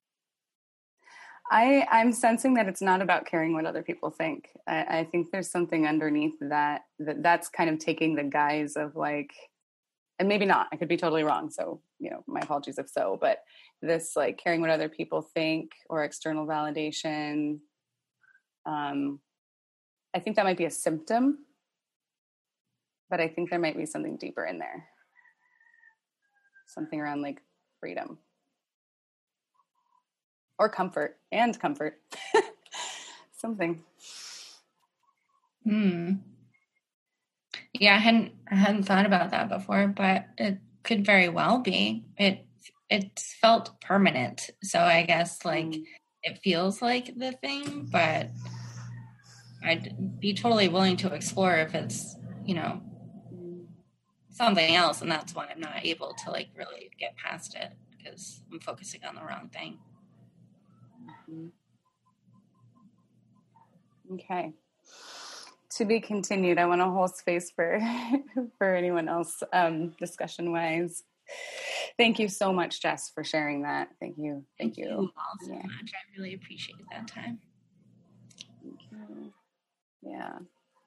B: I, I'm sensing that it's not about caring what other people think. I, I think there's something underneath that, that that's kind of taking the guise of like, and maybe not, I could be totally wrong. So, you know, my apologies if so, but this like caring what other people think or external validation, um, I think that might be a symptom, but I think there might be something deeper in there. Something around like freedom. Or comfort and comfort. Something.
A: Hmm. Yeah, I hadn't I hadn't thought about that before, but it could very well be. It it felt permanent, so I guess like mm. it feels like the thing, but I'd be totally willing to explore if it's, you know, something else, and that's why I'm not able to like really get past it, because I'm focusing on the wrong thing.
B: Okay. To be continued. I want to hold space for for anyone else, um, discussion wise. Thank you so much, Jess, for sharing that. Thank you. Thank, Thank you.
A: you all so yeah. much. I really appreciate that time.
B: Thank you. Yeah.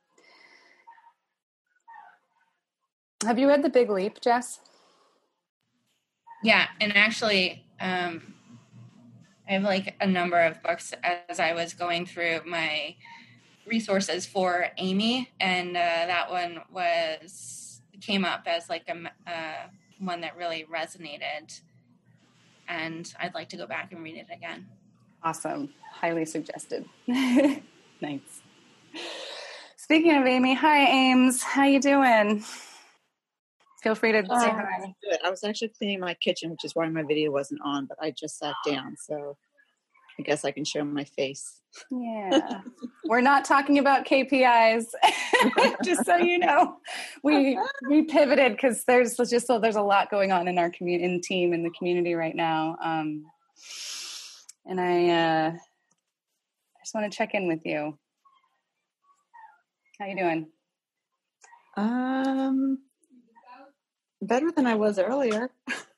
B: Have you read The Big Leap, Jess?
A: Yeah, and actually, um, I have like a number of books as I was going through my resources for Amy, and uh, that one was came up as like a uh, one that really resonated, and I'd like to go back and read it again.
B: Awesome. Highly suggested. Nice. Speaking of Amy, hi Ames. How you doing? Feel free to
F: uh,
B: say hi.
F: Good. I was actually cleaning my kitchen, which is why my video wasn't on, but I just sat down, so I guess I can show my face.
B: Yeah. We're not talking about K P Is, just so you know. We we pivoted because there's just so there's a lot going on in our community, in team, in the community right now. Um, and I uh, I just want to check in with you. How you doing?
F: Um, better than I was earlier.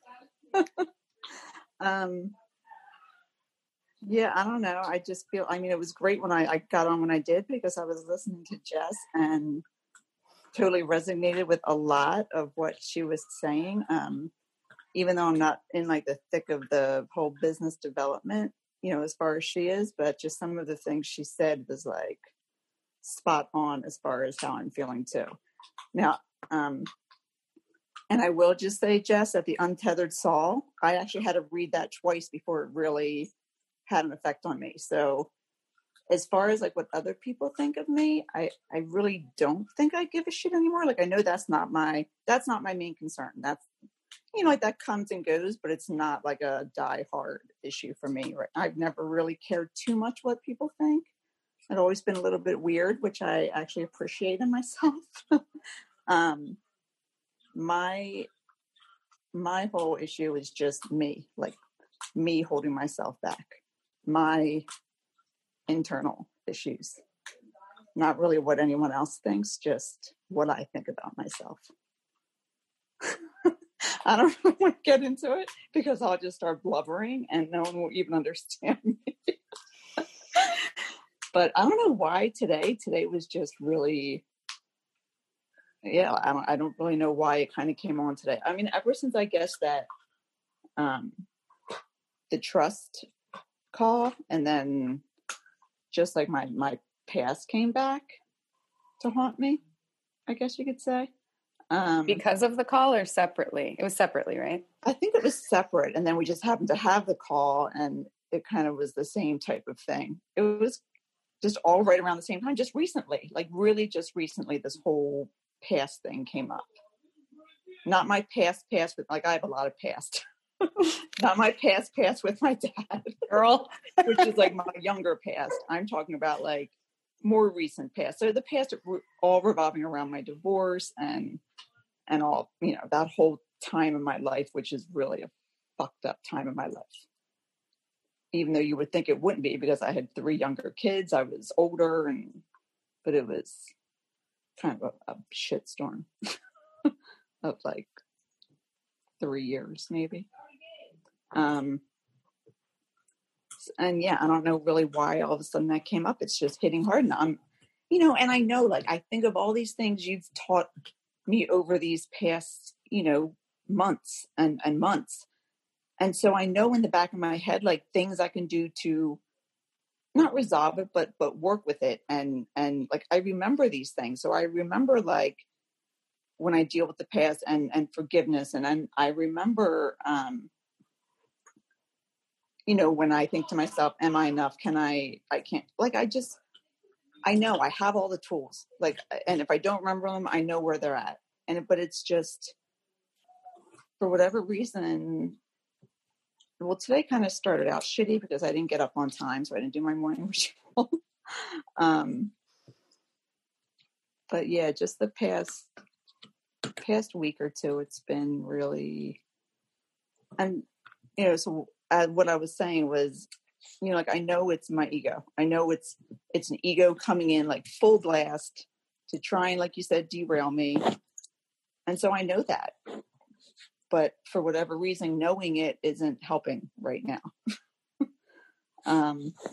F: um. Yeah, I don't know. I just feel, I mean, it was great when I, I got on when I did, because I was listening to Jess and totally resonated with a lot of what she was saying. Um, even though I'm not in like the thick of the whole business development, you know, as far as she is, but just some of the things she said was like spot on as far as how I'm feeling too. Now, um, and I will just say, Jess, that the Untethered Soul, I actually had to read that twice before it really had an effect on me. So as far as like what other people think of me, I, I really don't think I give a shit anymore. Like, I know that's not my, that's not my main concern. That's, you know, like that comes and goes, but it's not like a die hard issue for me. Right? I've never really cared too much what people think. I've always been a little bit weird, which I actually appreciate in myself. um, my, my whole issue is just me, like me holding myself back. My internal issues, not really what anyone else thinks, just what I think about myself. I don't really want to get into it because I'll just start blubbering and no one will even understand me. But I don't know why today. Today was just really, yeah, I don't, I don't really know why it kind of came on today. I mean, ever since I guess that um, the trust call, and then just like my my past came back to haunt me, I guess you could say. Um
B: because of the call, or separately? It was separately, right?
F: I think it was separate, and then we just happened to have the call, and it kind of was the same type of thing. It was just all right around the same time, just recently, like really just recently, this whole past thing came up. Not my past past with, like, I have a lot of past. Not my past past with my dad,
B: girl,
F: which is like my younger past. I'm talking about like more recent past. So the past are all revolving around my divorce and and all, you know, that whole time in my life, which is really a fucked up time in my life. Even though you would think it wouldn't be, because I had three younger kids, I was older, and but it was kind of a, a shitstorm of like three years maybe. Um, and yeah, I don't know really why all of a sudden that came up. It's just hitting hard. And I'm, you know, and I know, like, I think of all these things you've taught me over these past, you know, months and, and months. And so I know in the back of my head, like, things I can do to not resolve it, but, but work with it. And, and like, I remember these things. So I remember, like, when I deal with the past and, and forgiveness. And then I remember, um, you know, when I think to myself, am I enough? Can I, I can't, like, I just, I know I have all the tools, like, and if I don't remember them, I know where they're at. And, but it's just, for whatever reason, well, today kind of started out shitty because I didn't get up on time, so I didn't do my morning ritual. um, but yeah, just the past past week or two, it's been really, and, you know, so uh, what I was saying was, you know, like, I know it's my ego. I know it's, it's an ego coming in like full blast to try and, like you said, derail me. And so I know that, but for whatever reason, knowing it isn't helping right now. um,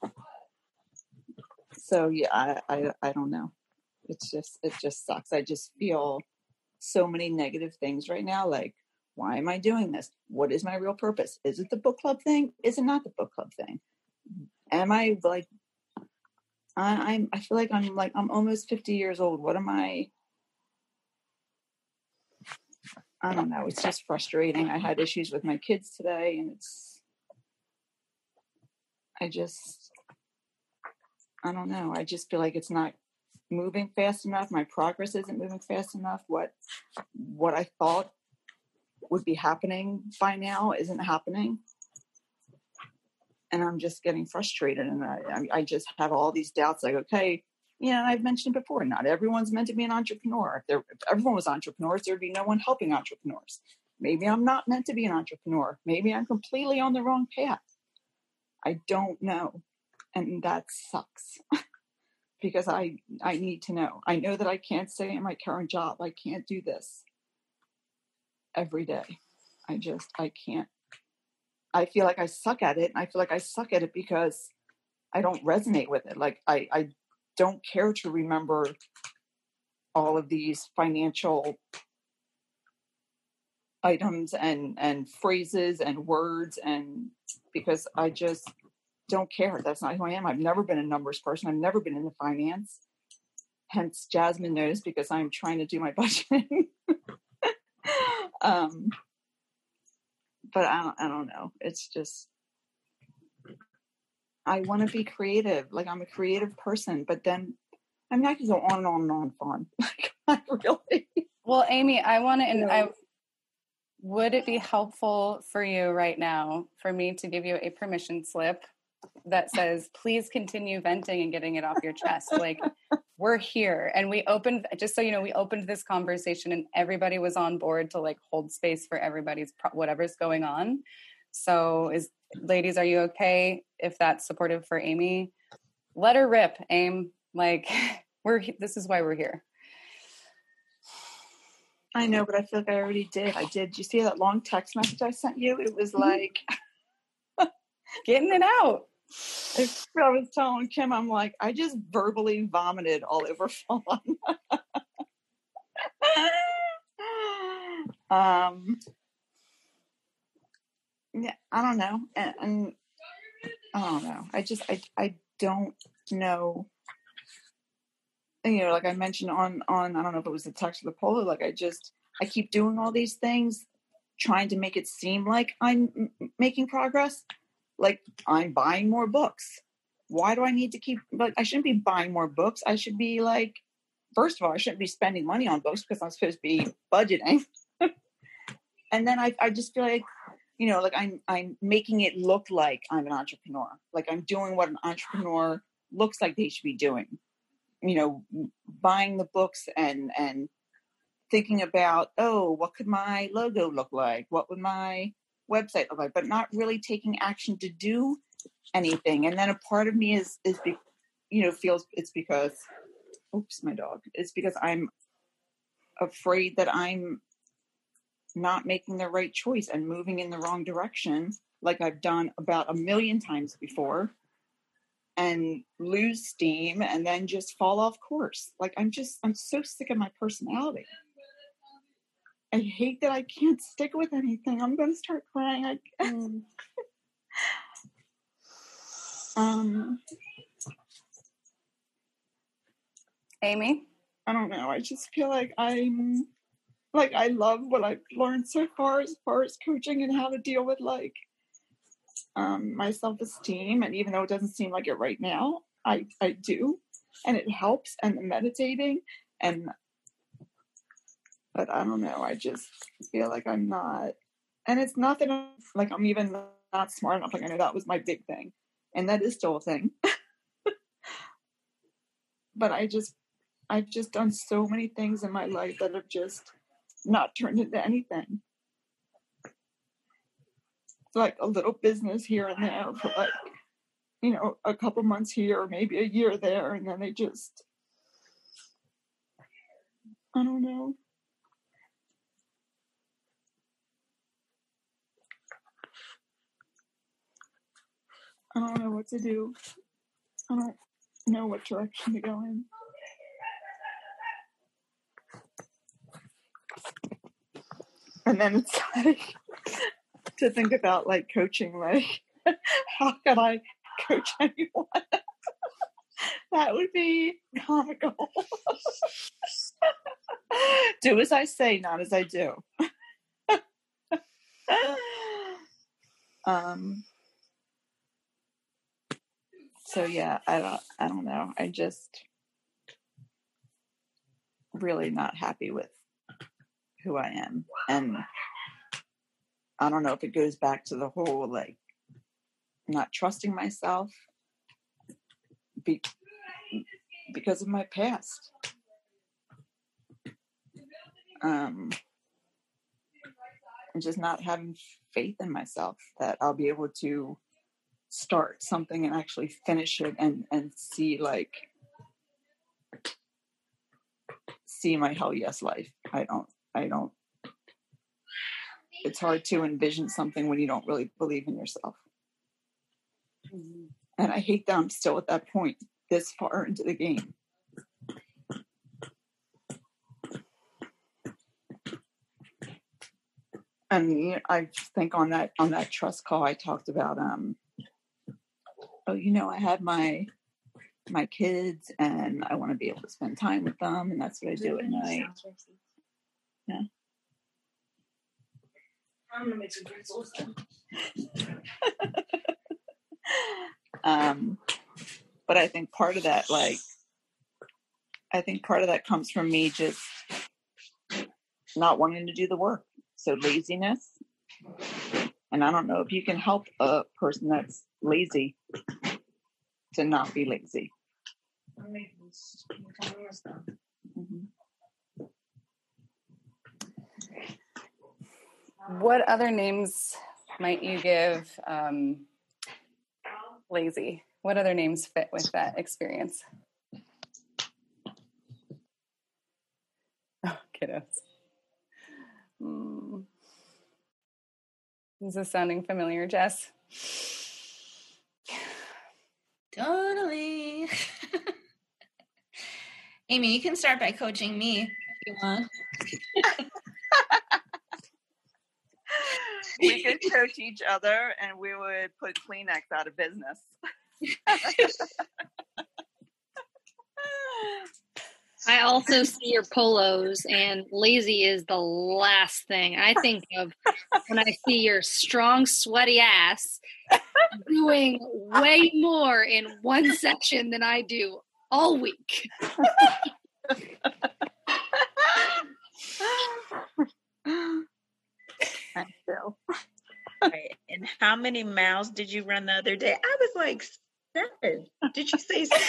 F: so yeah, I, I, I don't know. It's just, it just sucks. I just feel so many negative things right now. Like, why am I doing this? What is my real purpose? Is it the book club thing? Is it not the book club thing? Am I like, I, I'm, I feel like I'm like, I'm almost fifty years old. What am I? I don't know. It's just frustrating. I had issues with my kids today, and it's, I just, I don't know. I just feel like it's not moving fast enough. My progress isn't moving fast enough. What, what I thought would be happening by now isn't happening. And I'm just getting frustrated. And I, I just have all these doubts like, okay, yeah, I've mentioned before, not everyone's meant to be an entrepreneur. If, there, if everyone was entrepreneurs, there'd be no one helping entrepreneurs. Maybe I'm not meant to be an entrepreneur. Maybe I'm completely on the wrong path. I don't know. And that sucks because I, I need to know. I know that I can't stay in my current job. I can't do this every day. I just, I can't. I feel like I suck at it. And I feel like I suck at it because I don't resonate with it. Like I, I don't care to remember all of these financial items and, and phrases and words, and because I just don't care. That's not who I am. I've never been a numbers person. I've never been into finance. Hence Jasmine knows because I'm trying to do my budgeting. um, but I don't, I don't know. It's just, I want to be creative. Like I'm a creative person, but then I'm not going to go on and on and on fun. Like I really.
B: Well, Amy, I want to, and
F: No.
B: I, would it be helpful for you right now for me to give you a permission slip that says, please continue venting and getting it off your chest? Like we're here. And we opened, just so you know, we opened this conversation and everybody was on board to like hold space for everybody's, whatever's going on. So is, ladies, are you okay if that's supportive for Amy? Let her rip, Aim. Like we're, this is why we're here.
F: I know, but I feel like I already did. I did. Did you see that long text message I sent you? It was like
B: getting it out.
F: I was telling Kim, I'm like, I just verbally vomited all over Fawn. um, yeah, I don't know, and, and I don't know. I just, I, I don't know. And, you know, like I mentioned on, on, I don't know if it was the text or the poll, like I just, I keep doing all these things, trying to make it seem like I'm m- making progress. Like I'm buying more books. Why do I need to keep, like, I shouldn't be buying more books. I should be like, first of all, I shouldn't be spending money on books because I'm supposed to be budgeting. And then I, I just feel like, you know, like I'm, I'm making it look like I'm an entrepreneur. Like I'm doing what an entrepreneur looks like they should be doing. You know, buying the books and, and thinking about, oh, what could my logo look like? What would my website look like? But not really taking action to do anything. And then a part of me is, is, be, you know, feels it's because, oops, my dog. It's because I'm afraid that I'm not making the right choice and moving in the wrong direction, like I've done about a million times before, and lose steam and then just fall off course. Like I'm just, I'm so sick of my personality. I hate that I can't stick with anything. I'm going to start crying. I mm. um,
B: Amy?
F: I don't know. I just feel like I'm, like I love what I've learned so far as far as coaching and how to deal with like um, my self-esteem. And even though it doesn't seem like it right now, I, I do. And it helps. And the meditating and, but I don't know. I just feel like I'm not, and it's not that I'm like, I'm even not smart enough. Like I know that was my big thing and that is still a thing. But I just, I've just done so many things in my life that have just not turned into anything. It's like a little business here and there for like, you know, a couple months here, or maybe a year there, and then they just, I don't know. I don't know what to do. I don't know what direction to go in. And then it's like to think about like coaching, like how could I coach anyone? That would be comical. Do as I say, not as I do. um. So yeah, I don't. I don't know. I just really not happy with who I am, and I don't know if it goes back to the whole like not trusting myself be, because of my past. Um, and just not having faith in myself that I'll be able to start something and actually finish it and, and see like, see my hell yes life. I don't, I don't, it's hard to envision something when you don't really believe in yourself. Mm-hmm. And I hate that I'm still at that point this far into the game. And you know, I think on that on that trust call, I talked about, um, oh, you know, I have my my kids, and I want to be able to spend time with them, and that's what I do at night. Yeah. I'm gonna make some pretzels. um, but I think part of that, like, I think part of that comes from me just not wanting to do the work. So laziness. And I don't know if you can help a person that's lazy to not be lazy.
B: Mm-hmm. What other names might you give um, lazy? What other names fit with that experience? Oh, kiddos. Hmm. Is this sounding familiar, Jess?
A: Totally. Amy, you can start by coaching me if you want.
F: We could coach each other, and we would put Kleenex out of business.
C: I also see your polos, and lazy is the last thing I think of when I see your strong, sweaty ass doing way more in one session than I do all week.
F: I feel.
E: Right. And how many miles did you run the other day? I was like, seven. Did you say seven?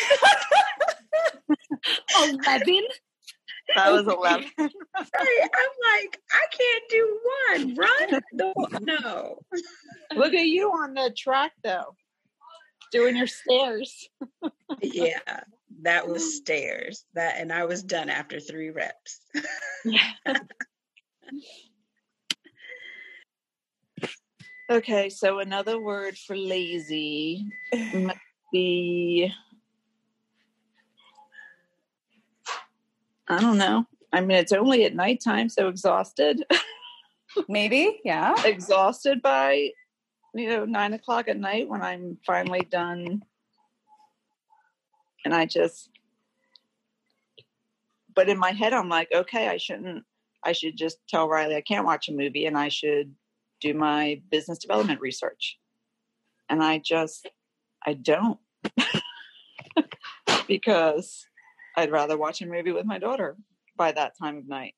C: Eleven?
F: That was eleven.
E: Right. I'm like, I can't do one. Run? No. no.
F: Look at you on the track, though, doing your stairs.
E: Yeah, that was stairs. That, and I was done after three reps.
F: Okay, so another word for lazy might be, I don't know. I mean, it's only at nighttime, so exhausted.
B: Maybe, yeah.
F: Exhausted by, you know, nine o'clock at night when I'm finally done. And I just, but in my head, I'm like, okay, I shouldn't, I should just tell Riley I can't watch a movie, and I should do my business development research. And I just, I don't. Because I'd rather watch a movie with my daughter by that time of night.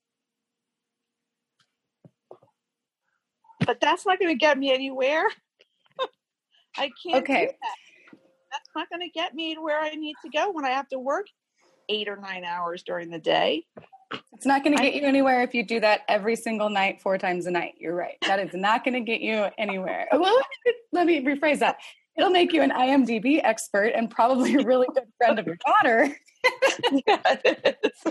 F: But that's not going to get me anywhere. I can't
B: Okay.
F: do that. That's not going to get me to where I need to go when I have to work eight or nine hours during the day.
B: It's not going to
F: I-
B: get you anywhere if you do that every single night, four times a night. You're right. That is not going to get you anywhere. Well, let me rephrase that. It'll make you an I M D B expert and probably a really good friend of your daughter.
F: Yeah, it is.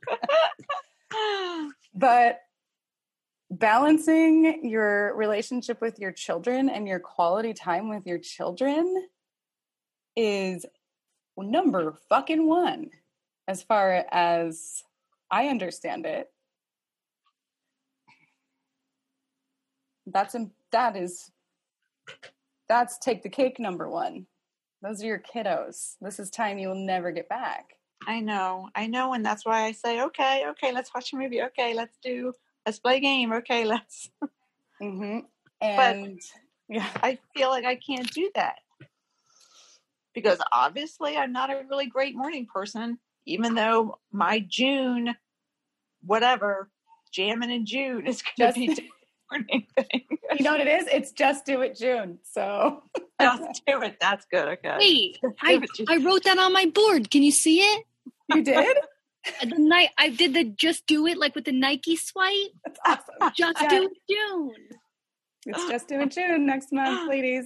B: But balancing your relationship with your children and your quality time with your children is number fucking one, as far as I understand it. That's that is that's take the cake number one. Those are your kiddos. This is time you will never get back.
F: I know, I know, and that's why I say, okay, okay, let's watch a movie. Okay, let's do, let's play a game. Okay, let's.
B: Mm-hmm. And
F: but
B: yeah,
F: I feel like I can't do that because obviously I'm not a really great morning person. Even though my June, whatever, jamming in June is going to be a morning thing.
B: You know what it is? It's Just Do It June. So
F: just do it. That's good. Okay.
C: Wait, I, I wrote that on my board. Can you see it?
B: You did?
C: The night I did the Just Do It, like with the Nike swipe.
B: That's awesome.
C: Just
B: Yeah.
C: Do It June.
B: It's Just Do It June next month, ladies.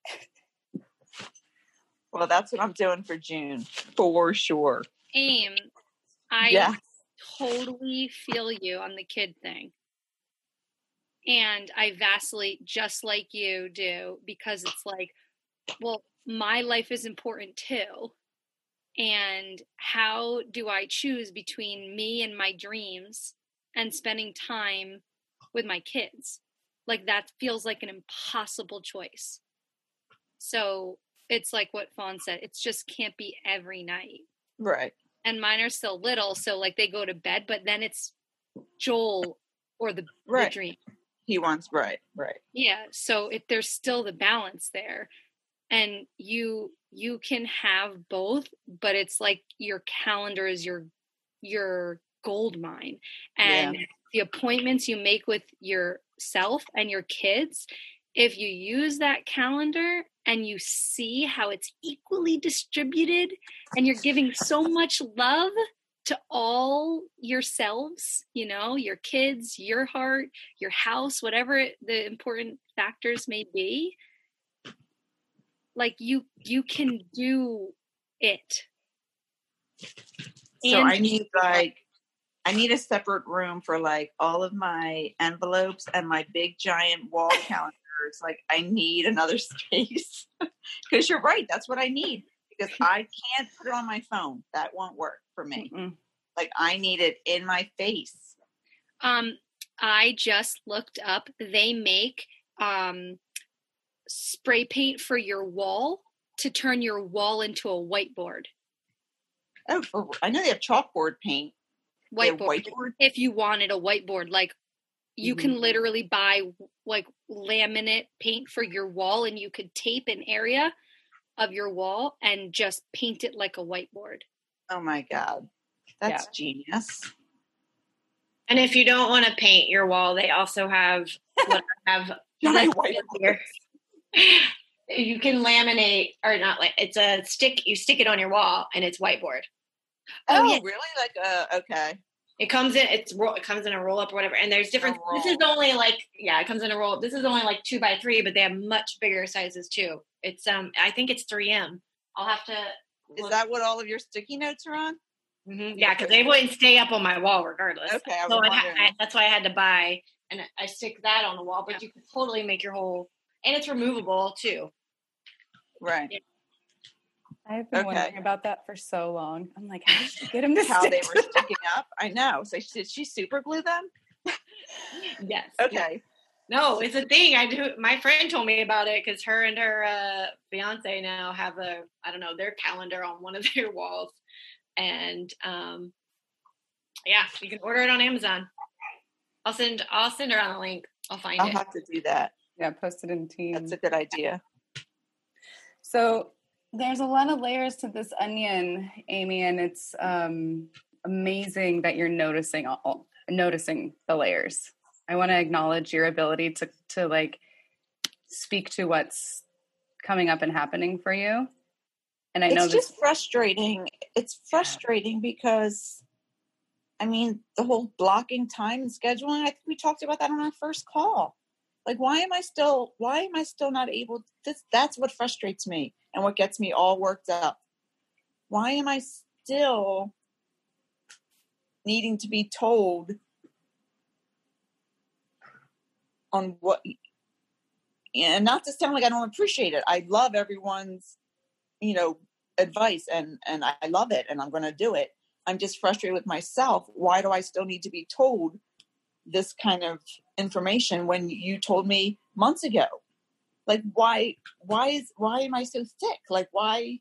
F: Well, that's what I'm doing for June, for sure.
C: Aim, I
F: Yeah.
C: totally feel you on the kid thing. And I vacillate just like you do, because it's like, well, my life is important too. And how do I choose between me and my dreams and spending time with my kids? Like, that feels like an impossible choice. So it's like what Fawn said, it's just can't be every night.
F: Right.
C: And mine are still little, so like they go to bed, but then it's Joel or the,
F: Right.
C: the dream.
F: He wants, right, right.
C: Yeah, so it, there's still the balance there. And you you can have both, but it's like your calendar is your your gold mine. And
F: Yeah.
C: the appointments you make with yourself and your kids, if you use that calendar and you see how it's equally distributed and you're giving so much love to all yourselves, you know, your kids, your heart, your house, whatever the important factors may be, like you you can do it.
F: So
C: And-
F: I need like, I need a separate room for like all of my envelopes and my big giant wall calendars. Like I need another space because you're right. That's what I need because I can't put it on my phone. That won't work for me.
B: Mm-mm.
F: Like I need it in my face.
C: Um, I just looked up. They make um, spray paint for your wall to turn your wall into a whiteboard.
F: Oh, for, I know they have chalkboard paint. They have
C: Whiteboard.
F: whiteboard.
C: If you wanted a whiteboard, like you
F: Mhm.
C: can literally buy like laminate paint for your wall, and you could tape an area of your wall and just paint it like a whiteboard.
F: Oh my God. That's genius.
D: And if you don't want to paint your wall, they also have what I have
F: Giant
D: listed
F: whiteboard.
D: here. You can laminate, or not like it's a stick. You stick it on your wall, and it's whiteboard.
F: Oh,
C: yeah.
F: really? Like, uh, okay.
D: It comes in. It's ro- it comes in a roll up or whatever. And there's different.
F: A
D: This is
F: roll.
D: only like yeah, it comes in a roll up. This is only like two by three, but they have much bigger sizes too. It's um, I think it's three M. I'll have to.
F: Is
D: look.
F: that what all of your sticky notes are on?
D: Mhm. Yeah, because they wouldn't stay up on my wall regardless.
F: Okay, I was
D: so I ha-
F: wondering.
D: I, that's why I had to buy, and I stick that on the wall. But you can totally make your whole, and it's removable too.
F: Right.
B: I've been
F: Okay.
B: wondering about that for so long. I'm like, how did you get him to
F: How
B: stick
F: they
B: to
F: were
B: that?
F: sticking up. I know. So did she super glue them?
D: Yes.
F: Okay.
D: No, it's a thing. I do. My friend told me about it because her and her uh, fiance now have a, I don't know, their calendar on one of their walls, and um, yeah, you can order it on Amazon. I'll send. I'll send her on the link. I'll find
F: I'll
D: it.
F: have to do that.
B: Yeah, post it in team.
F: That's a good idea.
B: So there's a lot of layers to this onion, Amy, and it's um, amazing that you're noticing all, noticing the layers. I want to acknowledge your ability to to like speak to what's coming up and happening for you. And I know
F: It's
B: this.
F: just frustrating. It's frustrating because I mean, the whole blocking time and scheduling, I think we talked about that on our first call. Like, why am I still, why am I still not able, this, that's what frustrates me and what gets me all worked up. Why am I still needing to be told on what, and not to sound like I don't appreciate it. I love everyone's, you know, advice and, and I love it and I'm going to do it. I'm just frustrated with myself. Why do I still need to be told this kind of information when you told me months ago? Like, why, why is, why am I so sick? Like, why,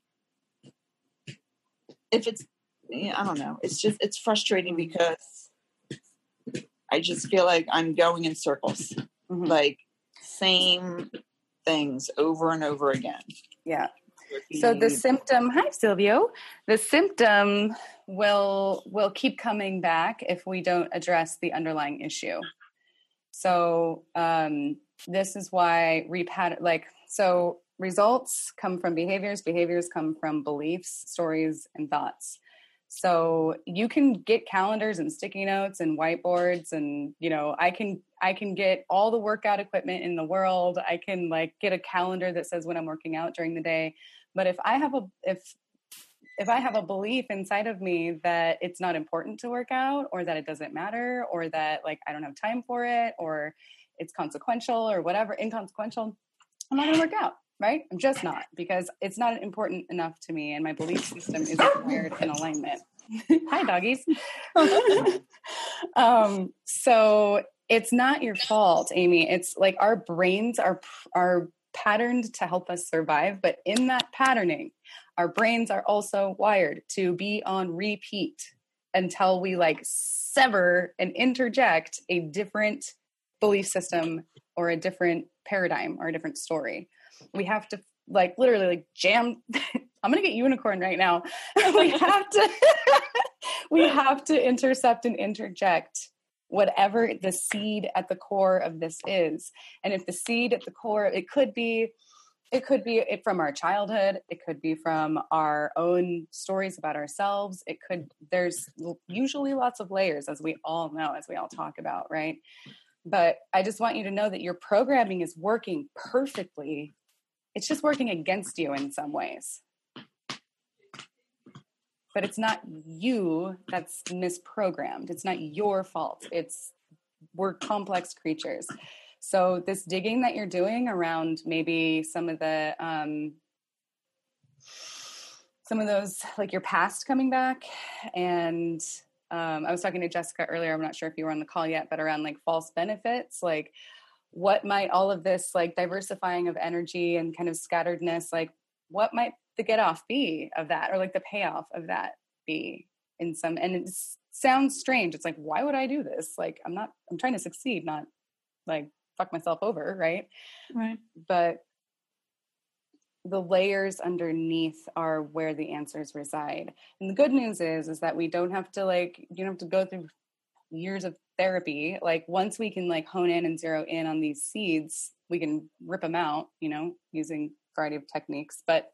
F: if it's, I don't know. It's just, it's frustrating because I just feel like I'm going in circles, mm-hmm. like same things over and over again.
B: Yeah. So the symptom, hi Silvio, the symptom will will keep coming back if we don't address the underlying issue. So um, this is why repat like so results come from behaviors, behaviors come from beliefs, stories, and thoughts. So you can get calendars and sticky notes and whiteboards, and you know I can I can get all the workout equipment in the world. I can like get a calendar that says when I'm working out during the day. But if I have a if if I have a belief inside of me that it's not important to work out, or that it doesn't matter, or that like I don't have time for it, or it's consequential or whatever, inconsequential, I'm not going to work out, right? I'm just not, because it's not important enough to me, and my belief system isn't wired in alignment. Hi, doggies. um, so it's not your fault, Amy. It's like our brains are are patterned to help us survive, but in that patterning, our brains are also wired to be on repeat until we like sever and interject a different belief system or a different paradigm or a different story. We have to like literally like jam. I'm going to get unicorn right now. we have to, we have to intercept and interject whatever the seed at the core of this is. And if the seed at the core, it could be, it could be it from our childhood. It could be from our own stories about ourselves. It could, there's usually lots of layers, as we all know, as we all talk about, right? But I just want you to know that your programming is working perfectly. It's just working against you in some ways. But it's not you that's misprogrammed. It's not your fault. It's, we're complex creatures. So this digging that you're doing around maybe some of the, um, some of those, like your past coming back. And um, I was talking to Jessica earlier, I'm not sure if you were on the call yet, but around like false benefits, like what might all of this like diversifying of energy and kind of scatteredness, like what might the get off be of that, or like the payoff of that be in some, and it sounds strange. It's like, why would I do this? Like, I'm not, I'm trying to succeed, not like fuck myself over. Right.
F: Right.
B: But the layers underneath are where the answers reside. And the good news is, is that we don't have to like, you don't have to go through years of therapy. Like once we can like hone in and zero in on these seeds, we can rip them out, you know, using a variety of techniques. But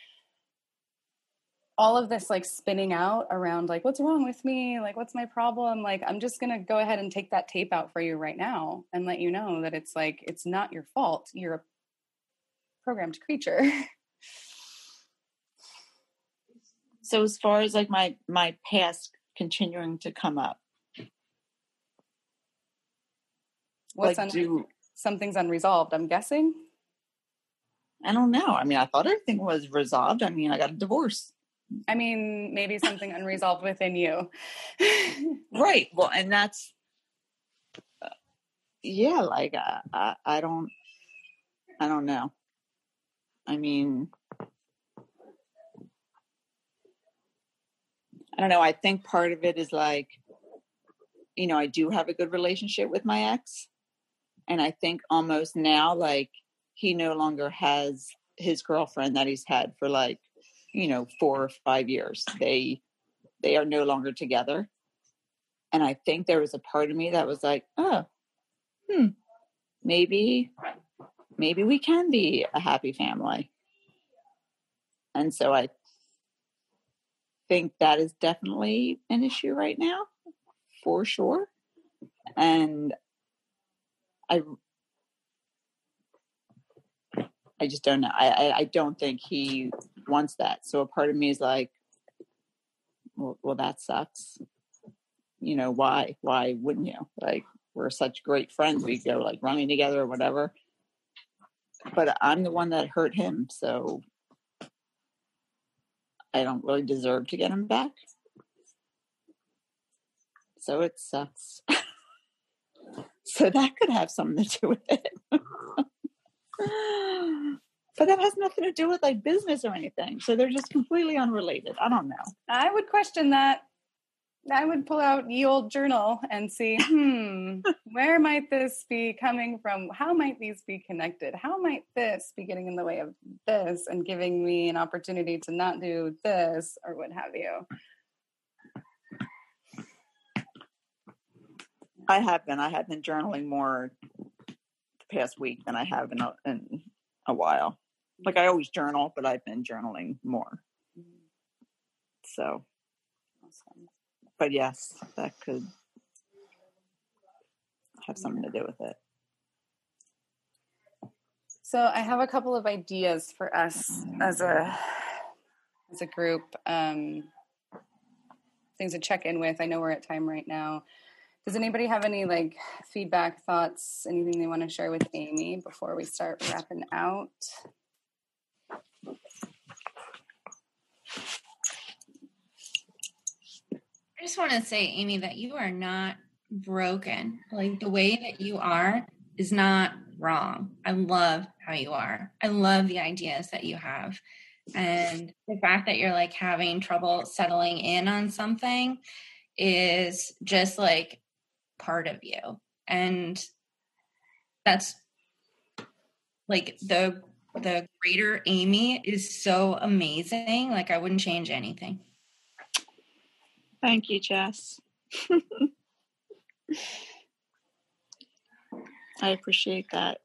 B: all of this like spinning out around like, what's wrong with me? Like, what's my problem? Like, I'm just going to go ahead and take that tape out for you right now and let you know that it's like, it's not your fault. You're a programmed creature.
F: So as far as like my, my past continuing to come up,
B: what's
F: like
B: un-
F: do,
B: something's unresolved, I'm guessing.
F: I don't know. I mean, I thought everything was resolved. I mean, I got a divorce.
B: I mean, maybe something unresolved within you.
F: Right. Well, and that's, uh, yeah, like, uh, I, I don't, I don't know. I mean, I don't know. I think part of it is like, you know, I do have a good relationship with my ex. And I think almost now, like, he no longer has his girlfriend that he's had for like, you know, four or five years. They, they are no longer together. And I think there was a part of me that was like, oh, hmm, maybe, maybe we can be a happy family. And so I think that is definitely an issue right now for sure. And I, I just don't know. I, I, I don't think he wants that. So a part of me is like, well, well, that sucks. You know, why? Why wouldn't you? Like, we're such great friends. We go like running together or whatever. But I'm the one that hurt him. So I don't really deserve to get him back. So it sucks. So that could have something to do with it. But that has nothing to do with like business or anything. So they're just completely unrelated. I don't know.
B: I would question that. I would pull out ye old journal and see, hmm, where might this be coming from? How might these be connected? How might this be getting in the way of this and giving me an opportunity to not do this or what have you?
F: I have been. I have been journaling more the past week than I have in a, in a while. Like I always journal, but I've been journaling more. So, awesome. But yes, that could have something to do with it.
B: So I have a couple of ideas for us as a as a group, um, things to check in with. I know we're at time right now. Does anybody have any like feedback, thoughts, anything they want to share with Amy before we start wrapping out?
A: I just want to say, Amy, that you are not broken. Like the way that you are is not wrong. I love how you are. I love the ideas that you have. And the fact that you're like having trouble settling in on something is just like part of you. And that's like the the greater Amy is so amazing. Like I wouldn't change anything.
F: Thank you, Jess. I appreciate that.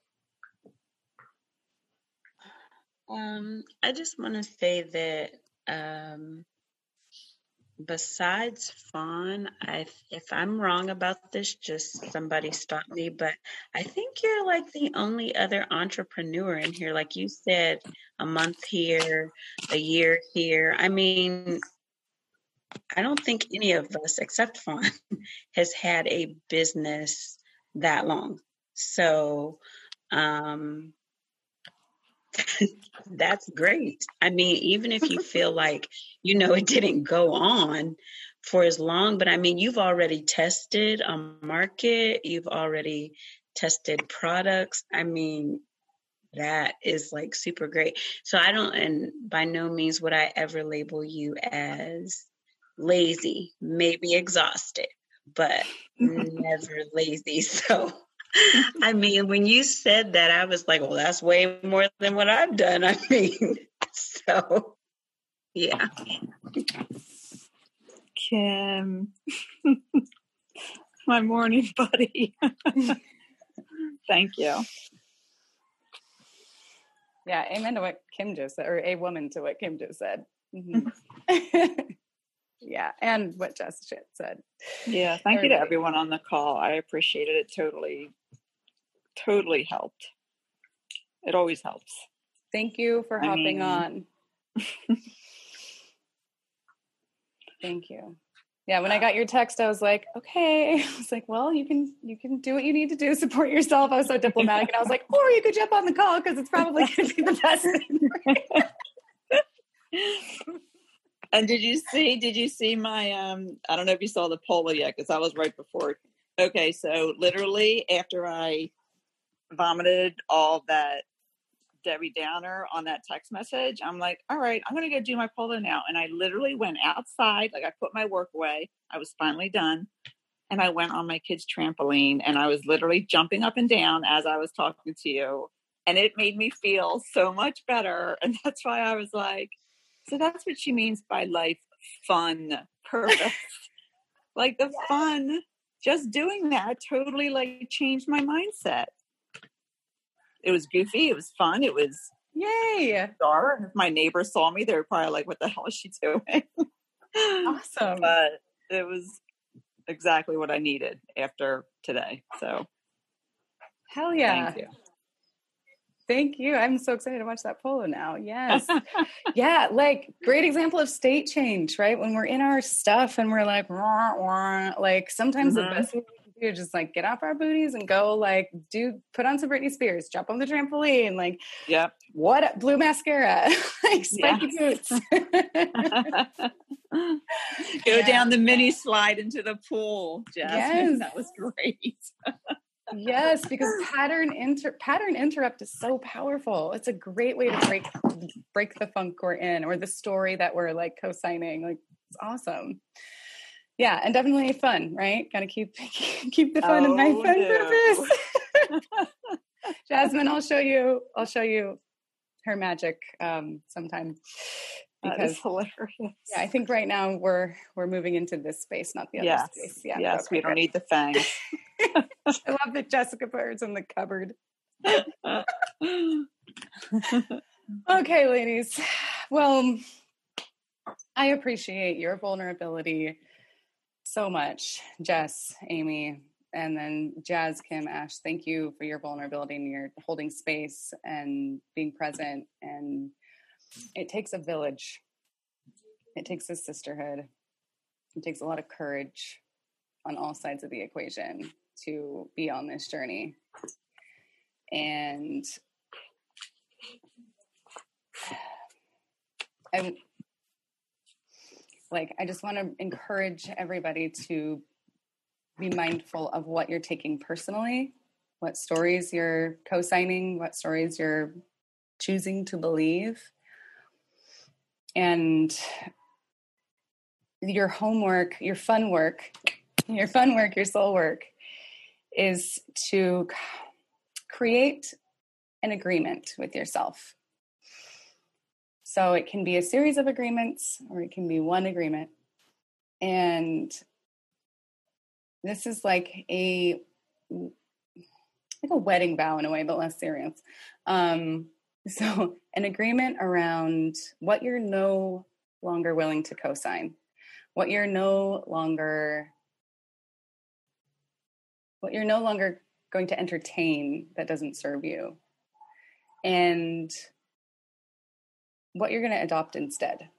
E: Um, I just want to say that um, besides Fawn, I, if I'm wrong about this, just somebody stop me. But I think you're like the only other entrepreneur in here. Like you said, a month here, a year here. I mean, I don't think any of us, except Fawn, has had a business that long. So um, that's great. I mean, even if you feel like, you know, it didn't go on for as long, but I mean, you've already tested a market, you've already tested products. I mean, that is like super great. So I don't, and by no means would I ever label you as lazy, maybe exhausted, but never lazy. So, I mean, when you said that, I was like, well, that's way more than what I've done. I mean, so, yeah.
F: Kim, my morning buddy. Thank you.
B: Yeah, amen to what Kim just said, or a woman to what Kim just said. Mm-hmm. Yeah, and what Jess said.
F: Yeah, thank Everybody. you to everyone on the call. I appreciated it. Totally, totally helped. It always helps.
B: Thank you for
F: I
B: hopping
F: mean...
B: on. Thank you. Yeah, when I got your text, I was like, okay. I was like, well, you can you can do what you need to do, support yourself. I was so diplomatic, and I was like, or you could jump on the call because it's probably going to be the best thing.
F: And did you see, did you see my, um, I don't know if you saw the poll yet, because I was right before. Okay, so literally after I vomited all that Debbie Downer on that text message, I'm like, all right, I'm going to go do my polo now. And I literally went outside, like I put my work away. I was finally done. And I went on my kid's trampoline and I was literally jumping up and down as I was talking to you. And it made me feel so much better. And that's why I was like, so that's what she means by life fun purpose. Like the yes. fun, just doing that totally like changed my mindset. It was goofy. It was fun. It was
B: yay.
F: Bizarre. And if my neighbors saw me, they were probably like, what the hell is she doing?
B: Awesome.
F: But it was, exactly what I needed after today. So
B: hell yeah.
F: thank you.
B: Thank you. I'm so excited to watch that polo now. Yes. Yeah. Like great example of state change, right? When we're in our stuff and we're like, wah, wah, like sometimes mm-hmm. the best thing we can do is just like get off our booties and go like do, put on some Britney Spears, jump on the trampoline, like
F: yep.
B: what blue mascara, like spiky boots.
F: Go
B: yeah.
F: down the mini slide into the pool, Jasmine.
B: Yes.
F: That was great.
B: Yes, because pattern inter pattern interrupt is so powerful. It's a great way to break break the funk we're in, or the story that we're like co-signing. Like it's awesome. Yeah, and definitely fun, right? Got to keep keep the fun
F: oh,
B: in my fun
F: no.
B: purpose. Jasmine, I'll show you. I'll show you her magic um, sometime.
F: Because, that is hilarious.
B: Yeah, I think right now we're we're moving into this space, not the other
F: yes.
B: space. Yeah,
F: yes,
B: okay,
F: we don't
B: good.
F: need the fangs.
B: I love that Jessica put hers in the cupboard. Okay, ladies. Well, I appreciate your vulnerability so much, Jess, Amy, and then Jazz, Kim, Ash. Thank you for your vulnerability and your holding space and being present. And it takes a village. It takes a sisterhood. It takes a lot of courage on all sides of the equation to be on this journey. And I like I just want to encourage everybody to be mindful of what you're taking personally, what stories you're co-signing, what stories you're choosing to believe. And your homework, your fun work, your fun work, your soul work is to create an agreement with yourself. So it can be a series of agreements or it can be one agreement. And this is like a like a wedding vow in a way, but less serious. Um, so an agreement around what you're no longer willing to co-sign, what you're no longer, what you're no longer going to entertain that doesn't serve you, and what you're going to adopt instead.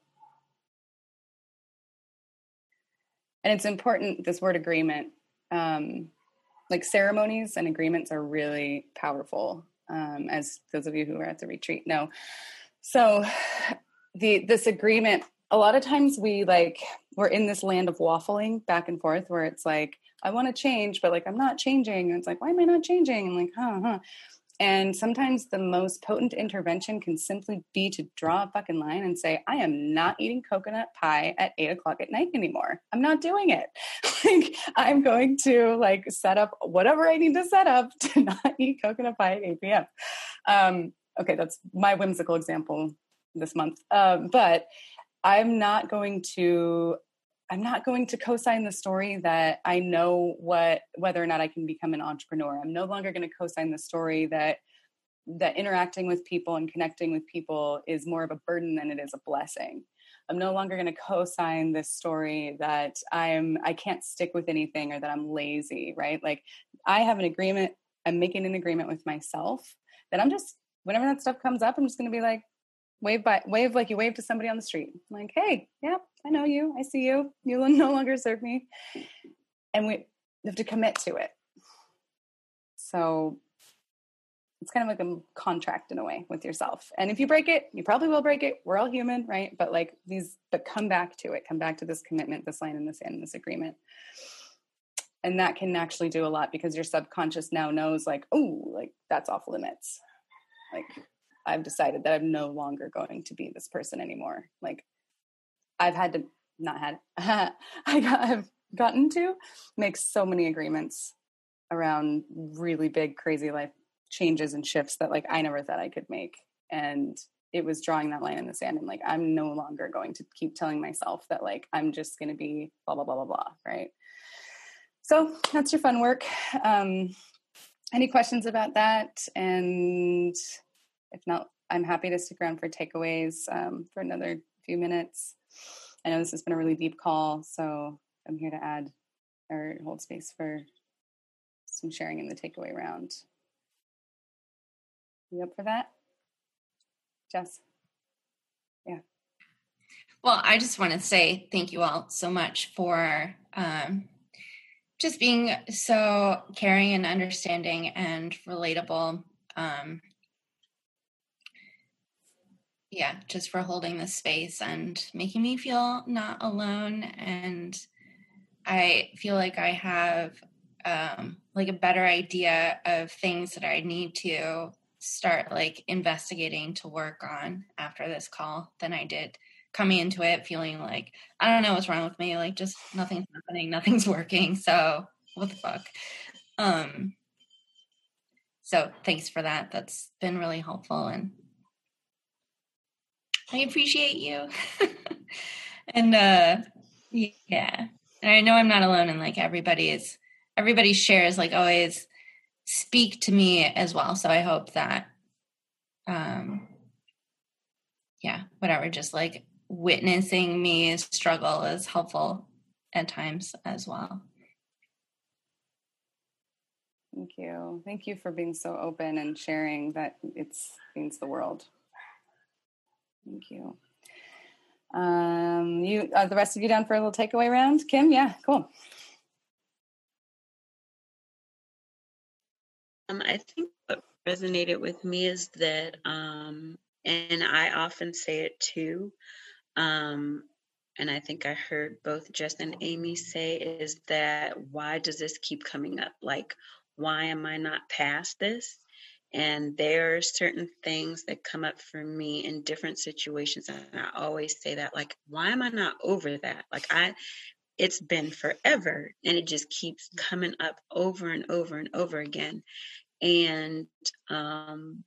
B: And it's important, this word agreement, um, like ceremonies and agreements are really powerful, um, as those of you who are at the retreat know. So the this agreement, a lot of times we like, we're in this land of waffling back and forth where it's like, I want to change, but like, I'm not changing. And it's like, why am I not changing? And like, huh, huh. And sometimes the most potent intervention can simply be to draw a fucking line and say, I am not eating coconut pie at eight o'clock at night anymore. I'm not doing it. Like, I'm going to like set up whatever I need to set up to not eat coconut pie at eight p.m. Um, okay, that's my whimsical example this month. Um, but I'm not going to I'm not going to co-sign the story that I know what, whether or not I can become an entrepreneur. I'm no longer going to co-sign the story that, that interacting with people and connecting with people is more of a burden than it is a blessing. I'm no longer going to co-sign this story that I'm, I can't stick with anything or that I'm lazy, right? Like I have an agreement, I'm making an agreement with myself that I'm just, whenever that stuff comes up, I'm just going to be like, wave by wave like you wave to somebody on the street. I'm like, hey, yeah, I know you. I see you. You will no longer serve me. And we have to commit to it. So it's kind of like a contract in a way with yourself. And if you break it, you probably will break it. We're all human, right? But like these, but come back to it. Come back to this commitment, this line in the sand, this agreement. And that can actually do a lot because your subconscious now knows like, oh, like that's off limits. Like, I've decided that I'm no longer going to be this person anymore. Like I've had to not had, I got, I've gotten to make so many agreements around really big, crazy life changes and shifts that like, I never thought I could make. And it was drawing that line in the sand. And like, I'm no longer going to keep telling myself that like, I'm just going to be blah, blah, blah, blah, blah. Right. So that's your fun work. Um, any questions about that? And if not, I'm happy to stick around for takeaways um, for another few minutes. I know this has been a really deep call, so I'm here to add or hold space for some sharing in the takeaway round. You up for that, Jess? Yeah.
A: Well, I just want to say thank you all so much for um, just being so caring and understanding and relatable. Um, yeah, just for holding this space and making me feel not alone. And I feel like I have um, like a better idea of things that I need to start like investigating to work on after this call than I did coming into it feeling like, I don't know what's wrong with me. Like just nothing's happening, nothing's working. So what the fuck? Um, so thanks for that. That's been really helpful. And I appreciate you. and uh, yeah. And I know I'm not alone, and like everybody is, everybody shares like always speak to me as well. So I hope that, um, yeah, whatever, just like witnessing me struggle is helpful at times as well.
B: Thank you. Thank you for being so open and sharing that. It's means the world. Thank you. Um, you are the rest of you down for a little takeaway round? Kim? Yeah, cool.
E: Um, I think what resonated with me is that, um, and I often say it too, um, and I think I heard both Jess and Amy say, is that why does this keep coming up? Like, why am I not past this? And there are certain things that come up for me in different situations. And I always say that, like, why am I not over that? Like, I, it's been forever and it just keeps coming up over and over and over again. And um,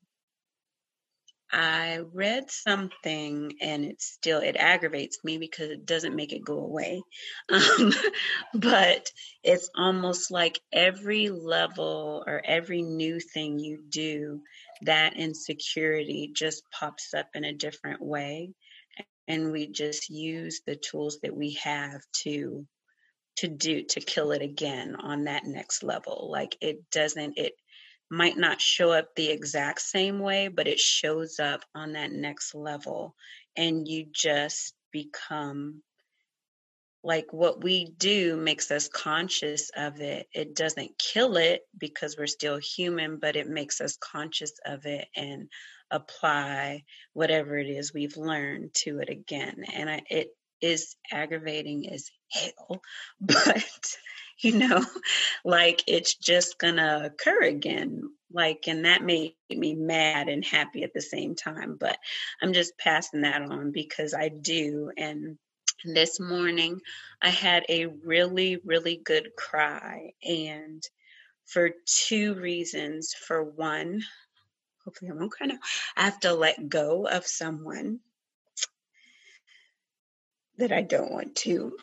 E: I read something, and it still, it aggravates me because it doesn't make it go away. Um, but it's almost like every level or every new thing you do, that insecurity just pops up in a different way. And we just use the tools that we have to to do, to kill it again on that next level. Like it doesn't, it might not show up the exact same way, but it shows up on that next level. And you just become like, what we do makes us conscious of it. It doesn't kill it because we're still human, but it makes us conscious of it and apply whatever it is we've learned to it again. And I, it is aggravating as hell, but you know, like it's just gonna occur again. Like, and that made me mad and happy at the same time, but I'm just passing that on because I do. And this morning I had a really, really good cry, and for two reasons. For one, hopefully I won't cry now, I have to let go of someone that I don't want to,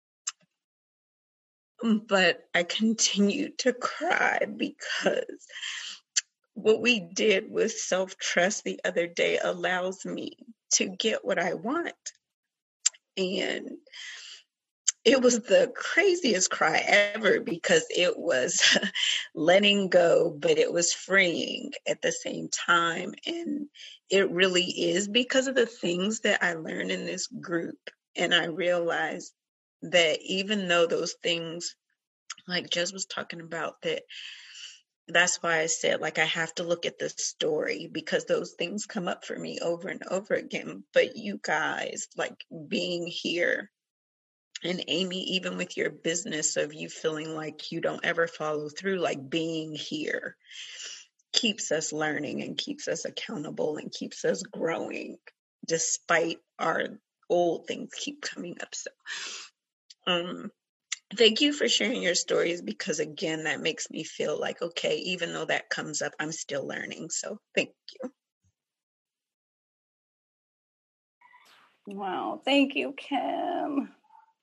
E: but I continue to cry because what we did with self-trust the other day allows me to get what I want. And it was the craziest cry ever because it was letting go, but it was freeing at the same time. And it really is because of the things that I learned in this group. And I realized that even though those things, like Jess was talking about, that that's why I said, like, I have to look at the story because those things come up for me over and over again. But you guys, like being here, and Amy, even with your business of you feeling like you don't ever follow through, like being here keeps us learning and keeps us accountable and keeps us growing despite our old things keep coming up. So um, thank you for sharing your stories because, again, that makes me feel like, okay, even though that comes up, I'm still learning. So thank you.
B: Wow. Thank you, Kim.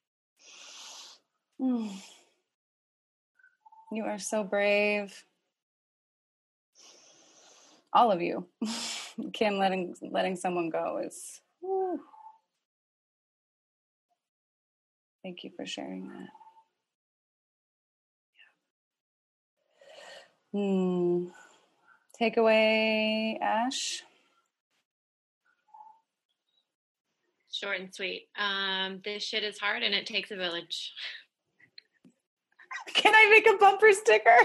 B: Mm. You are so brave. All of you. Kim, letting letting someone go is, whew. Thank you for sharing that. Hmm. Takeaway, Ash?
D: Short and sweet. Um, this shit is hard and it takes a village.
B: Can I make a bumper sticker?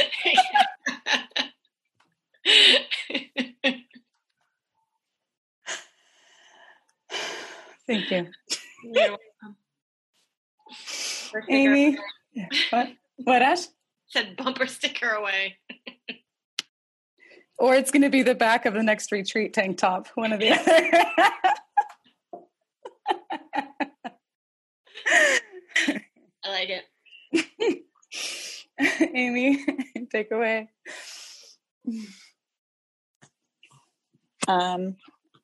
B: Thank you.
D: You're welcome.
B: Amy? What? What, Ash?
D: Said bumper sticker away.
B: Or it's going to be the back of the next retreat tank top, one or the other.
D: I like it.
B: Amy, take away.
F: Um,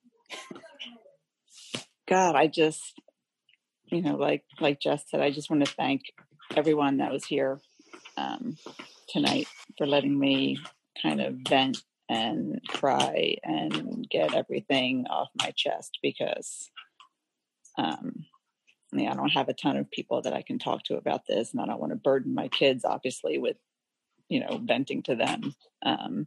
F: God, I just, you know, like like Jess said, I just want to thank everyone that was here um, tonight for letting me kind of vent and cry and get everything off my chest, because um, I mean, I don't have a ton of people that I can talk to about this, and I don't want to burden my kids, obviously, with, you know, venting to them. Um,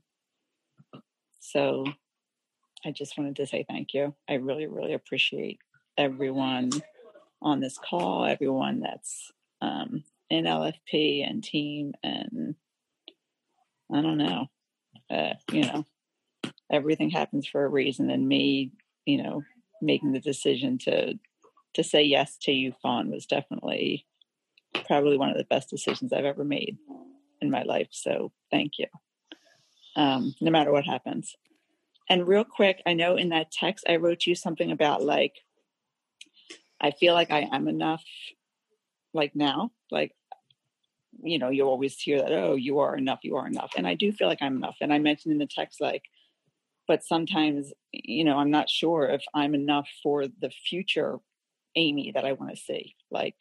F: so I just wanted to say thank you. I really, really appreciate everyone on this call, everyone that's um, in L F P and team, and I don't know, uh, you know, everything happens for a reason, and me, you know, making the decision to to say yes to U Fawn was definitely probably one of the best decisions I've ever made in my life. So thank you. Um, no matter what happens. And real quick, I know in that text I wrote you something about, like, I feel like I am enough, like now, like, you know, you always hear that, oh, you are enough, you are enough. And I do feel like I'm enough. And I mentioned in the text, like, but sometimes, you know, I'm not sure if I'm enough for the future Amy that I want to see. Like,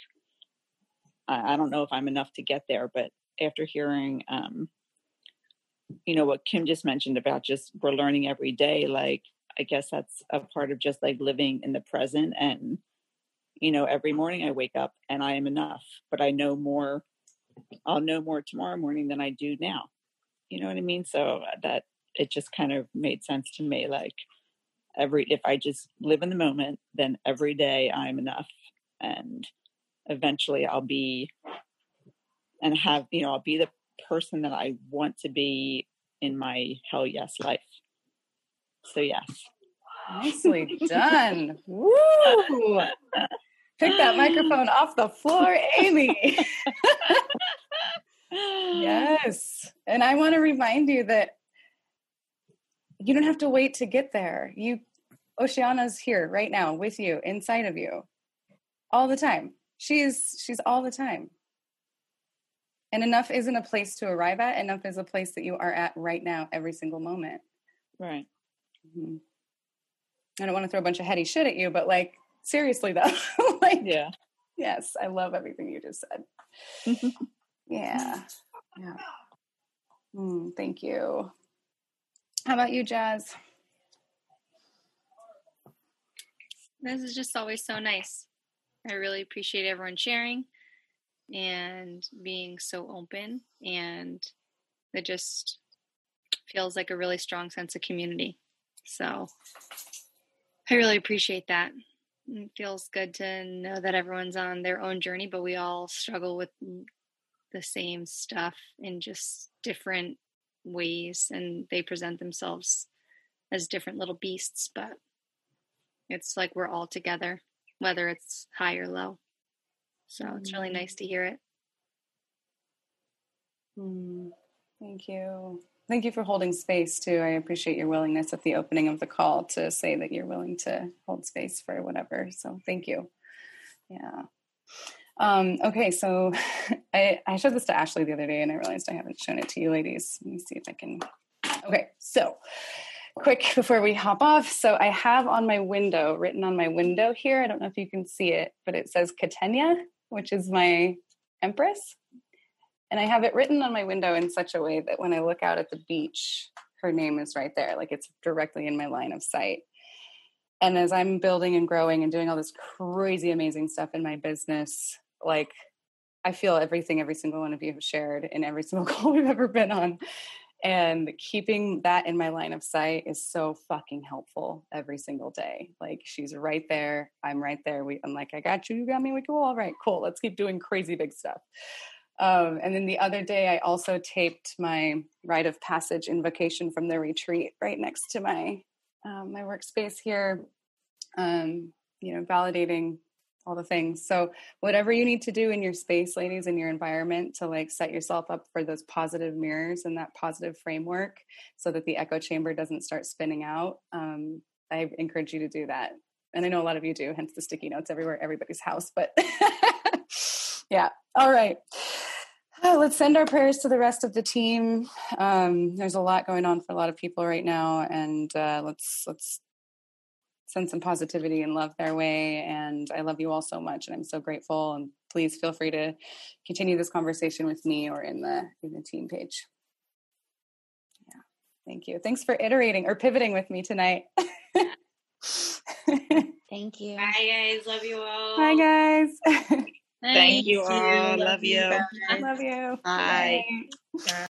F: I, I don't know if I'm enough to get there, but after hearing, um, you know, what Kim just mentioned about just we're learning every day, like, I guess that's a part of just like living in the present. And, you know, every morning I wake up and I am enough, but I know more, I'll know more tomorrow morning than I do now. You know what I mean? So that it just kind of made sense to me. Like, every, if I just live in the moment, then every day I'm enough, and eventually I'll be, and have, you know, I'll be the person that I want to be in my hell yes life. So yes.
B: Nicely done. Woo! Pick that microphone off the floor, Amy. Yes. And I want to remind you that you don't have to wait to get there. You, Oceana's here right now with you, inside of you, all the time. She's she's all the time. And enough isn't a place to arrive at. Enough is a place that you are at right now, every single moment.
F: Right.
B: Mm-hmm. I don't want to throw a bunch of heady shit at you, but like, seriously though, like,
F: yeah.
B: Yes, I love everything you just said. Yeah. Yeah. Mm, thank you. How about you, Jazz?
C: This is just always so nice. I really appreciate everyone sharing and being so open, and it just feels like a really strong sense of community. So I really appreciate that. It feels good to know that everyone's on their own journey, but we all struggle with the same stuff in just different ways, and they present themselves as different little beasts, but it's like we're all together, whether it's high or low. So it's really nice to hear it.
B: Mm, thank you. Thank you for holding space too. I appreciate your willingness at the opening of the call to say that you're willing to hold space for whatever. So thank you. Yeah. Um, okay. So I, I showed this to Ashley the other day and I realized I haven't shown it to you ladies. Let me see if I can. Okay. So quick before we hop off. So I have on my window, written on my window here, I don't know if you can see it, but it says Catenia, which is my empress. And I have it written on my window in such a way that when I look out at the beach, her name is right there. Like, it's directly in my line of sight. And as I'm building and growing and doing all this crazy, amazing stuff in my business, like, I feel everything every single one of you have shared in every single call we've ever been on. And keeping that in my line of sight is so fucking helpful every single day. Like, she's right there. I'm right there. We, I'm like, I got you. You got me. We go, all right, cool. Let's keep doing crazy big stuff. Um, and then the other day, I also taped my rite of passage invocation from the retreat right next to my um, my workspace here. Um, you know, validating all the things. So whatever you need to do in your space, ladies, in your environment to like set yourself up for those positive mirrors and that positive framework so that the echo chamber doesn't start spinning out. Um, I encourage you to do that. And I know a lot of you do, hence the sticky notes everywhere, everybody's house, but yeah. All right. Oh, let's send our prayers to the rest of the team. Um, there's a lot going on for a lot of people right now. And uh, let's, let's, send some positivity and love their way. And I love you all so much. And I'm so grateful. And please feel free to continue this conversation with me or in the, in the team page. Yeah. Thank you. Thanks for iterating or pivoting with me tonight.
A: Thank you.
D: Bye, guys. Love you all.
B: Bye, guys.
G: Thank you all.
E: Love
G: Love you.
E: you.
B: Love you.
G: Bye.
B: Bye.
G: Bye.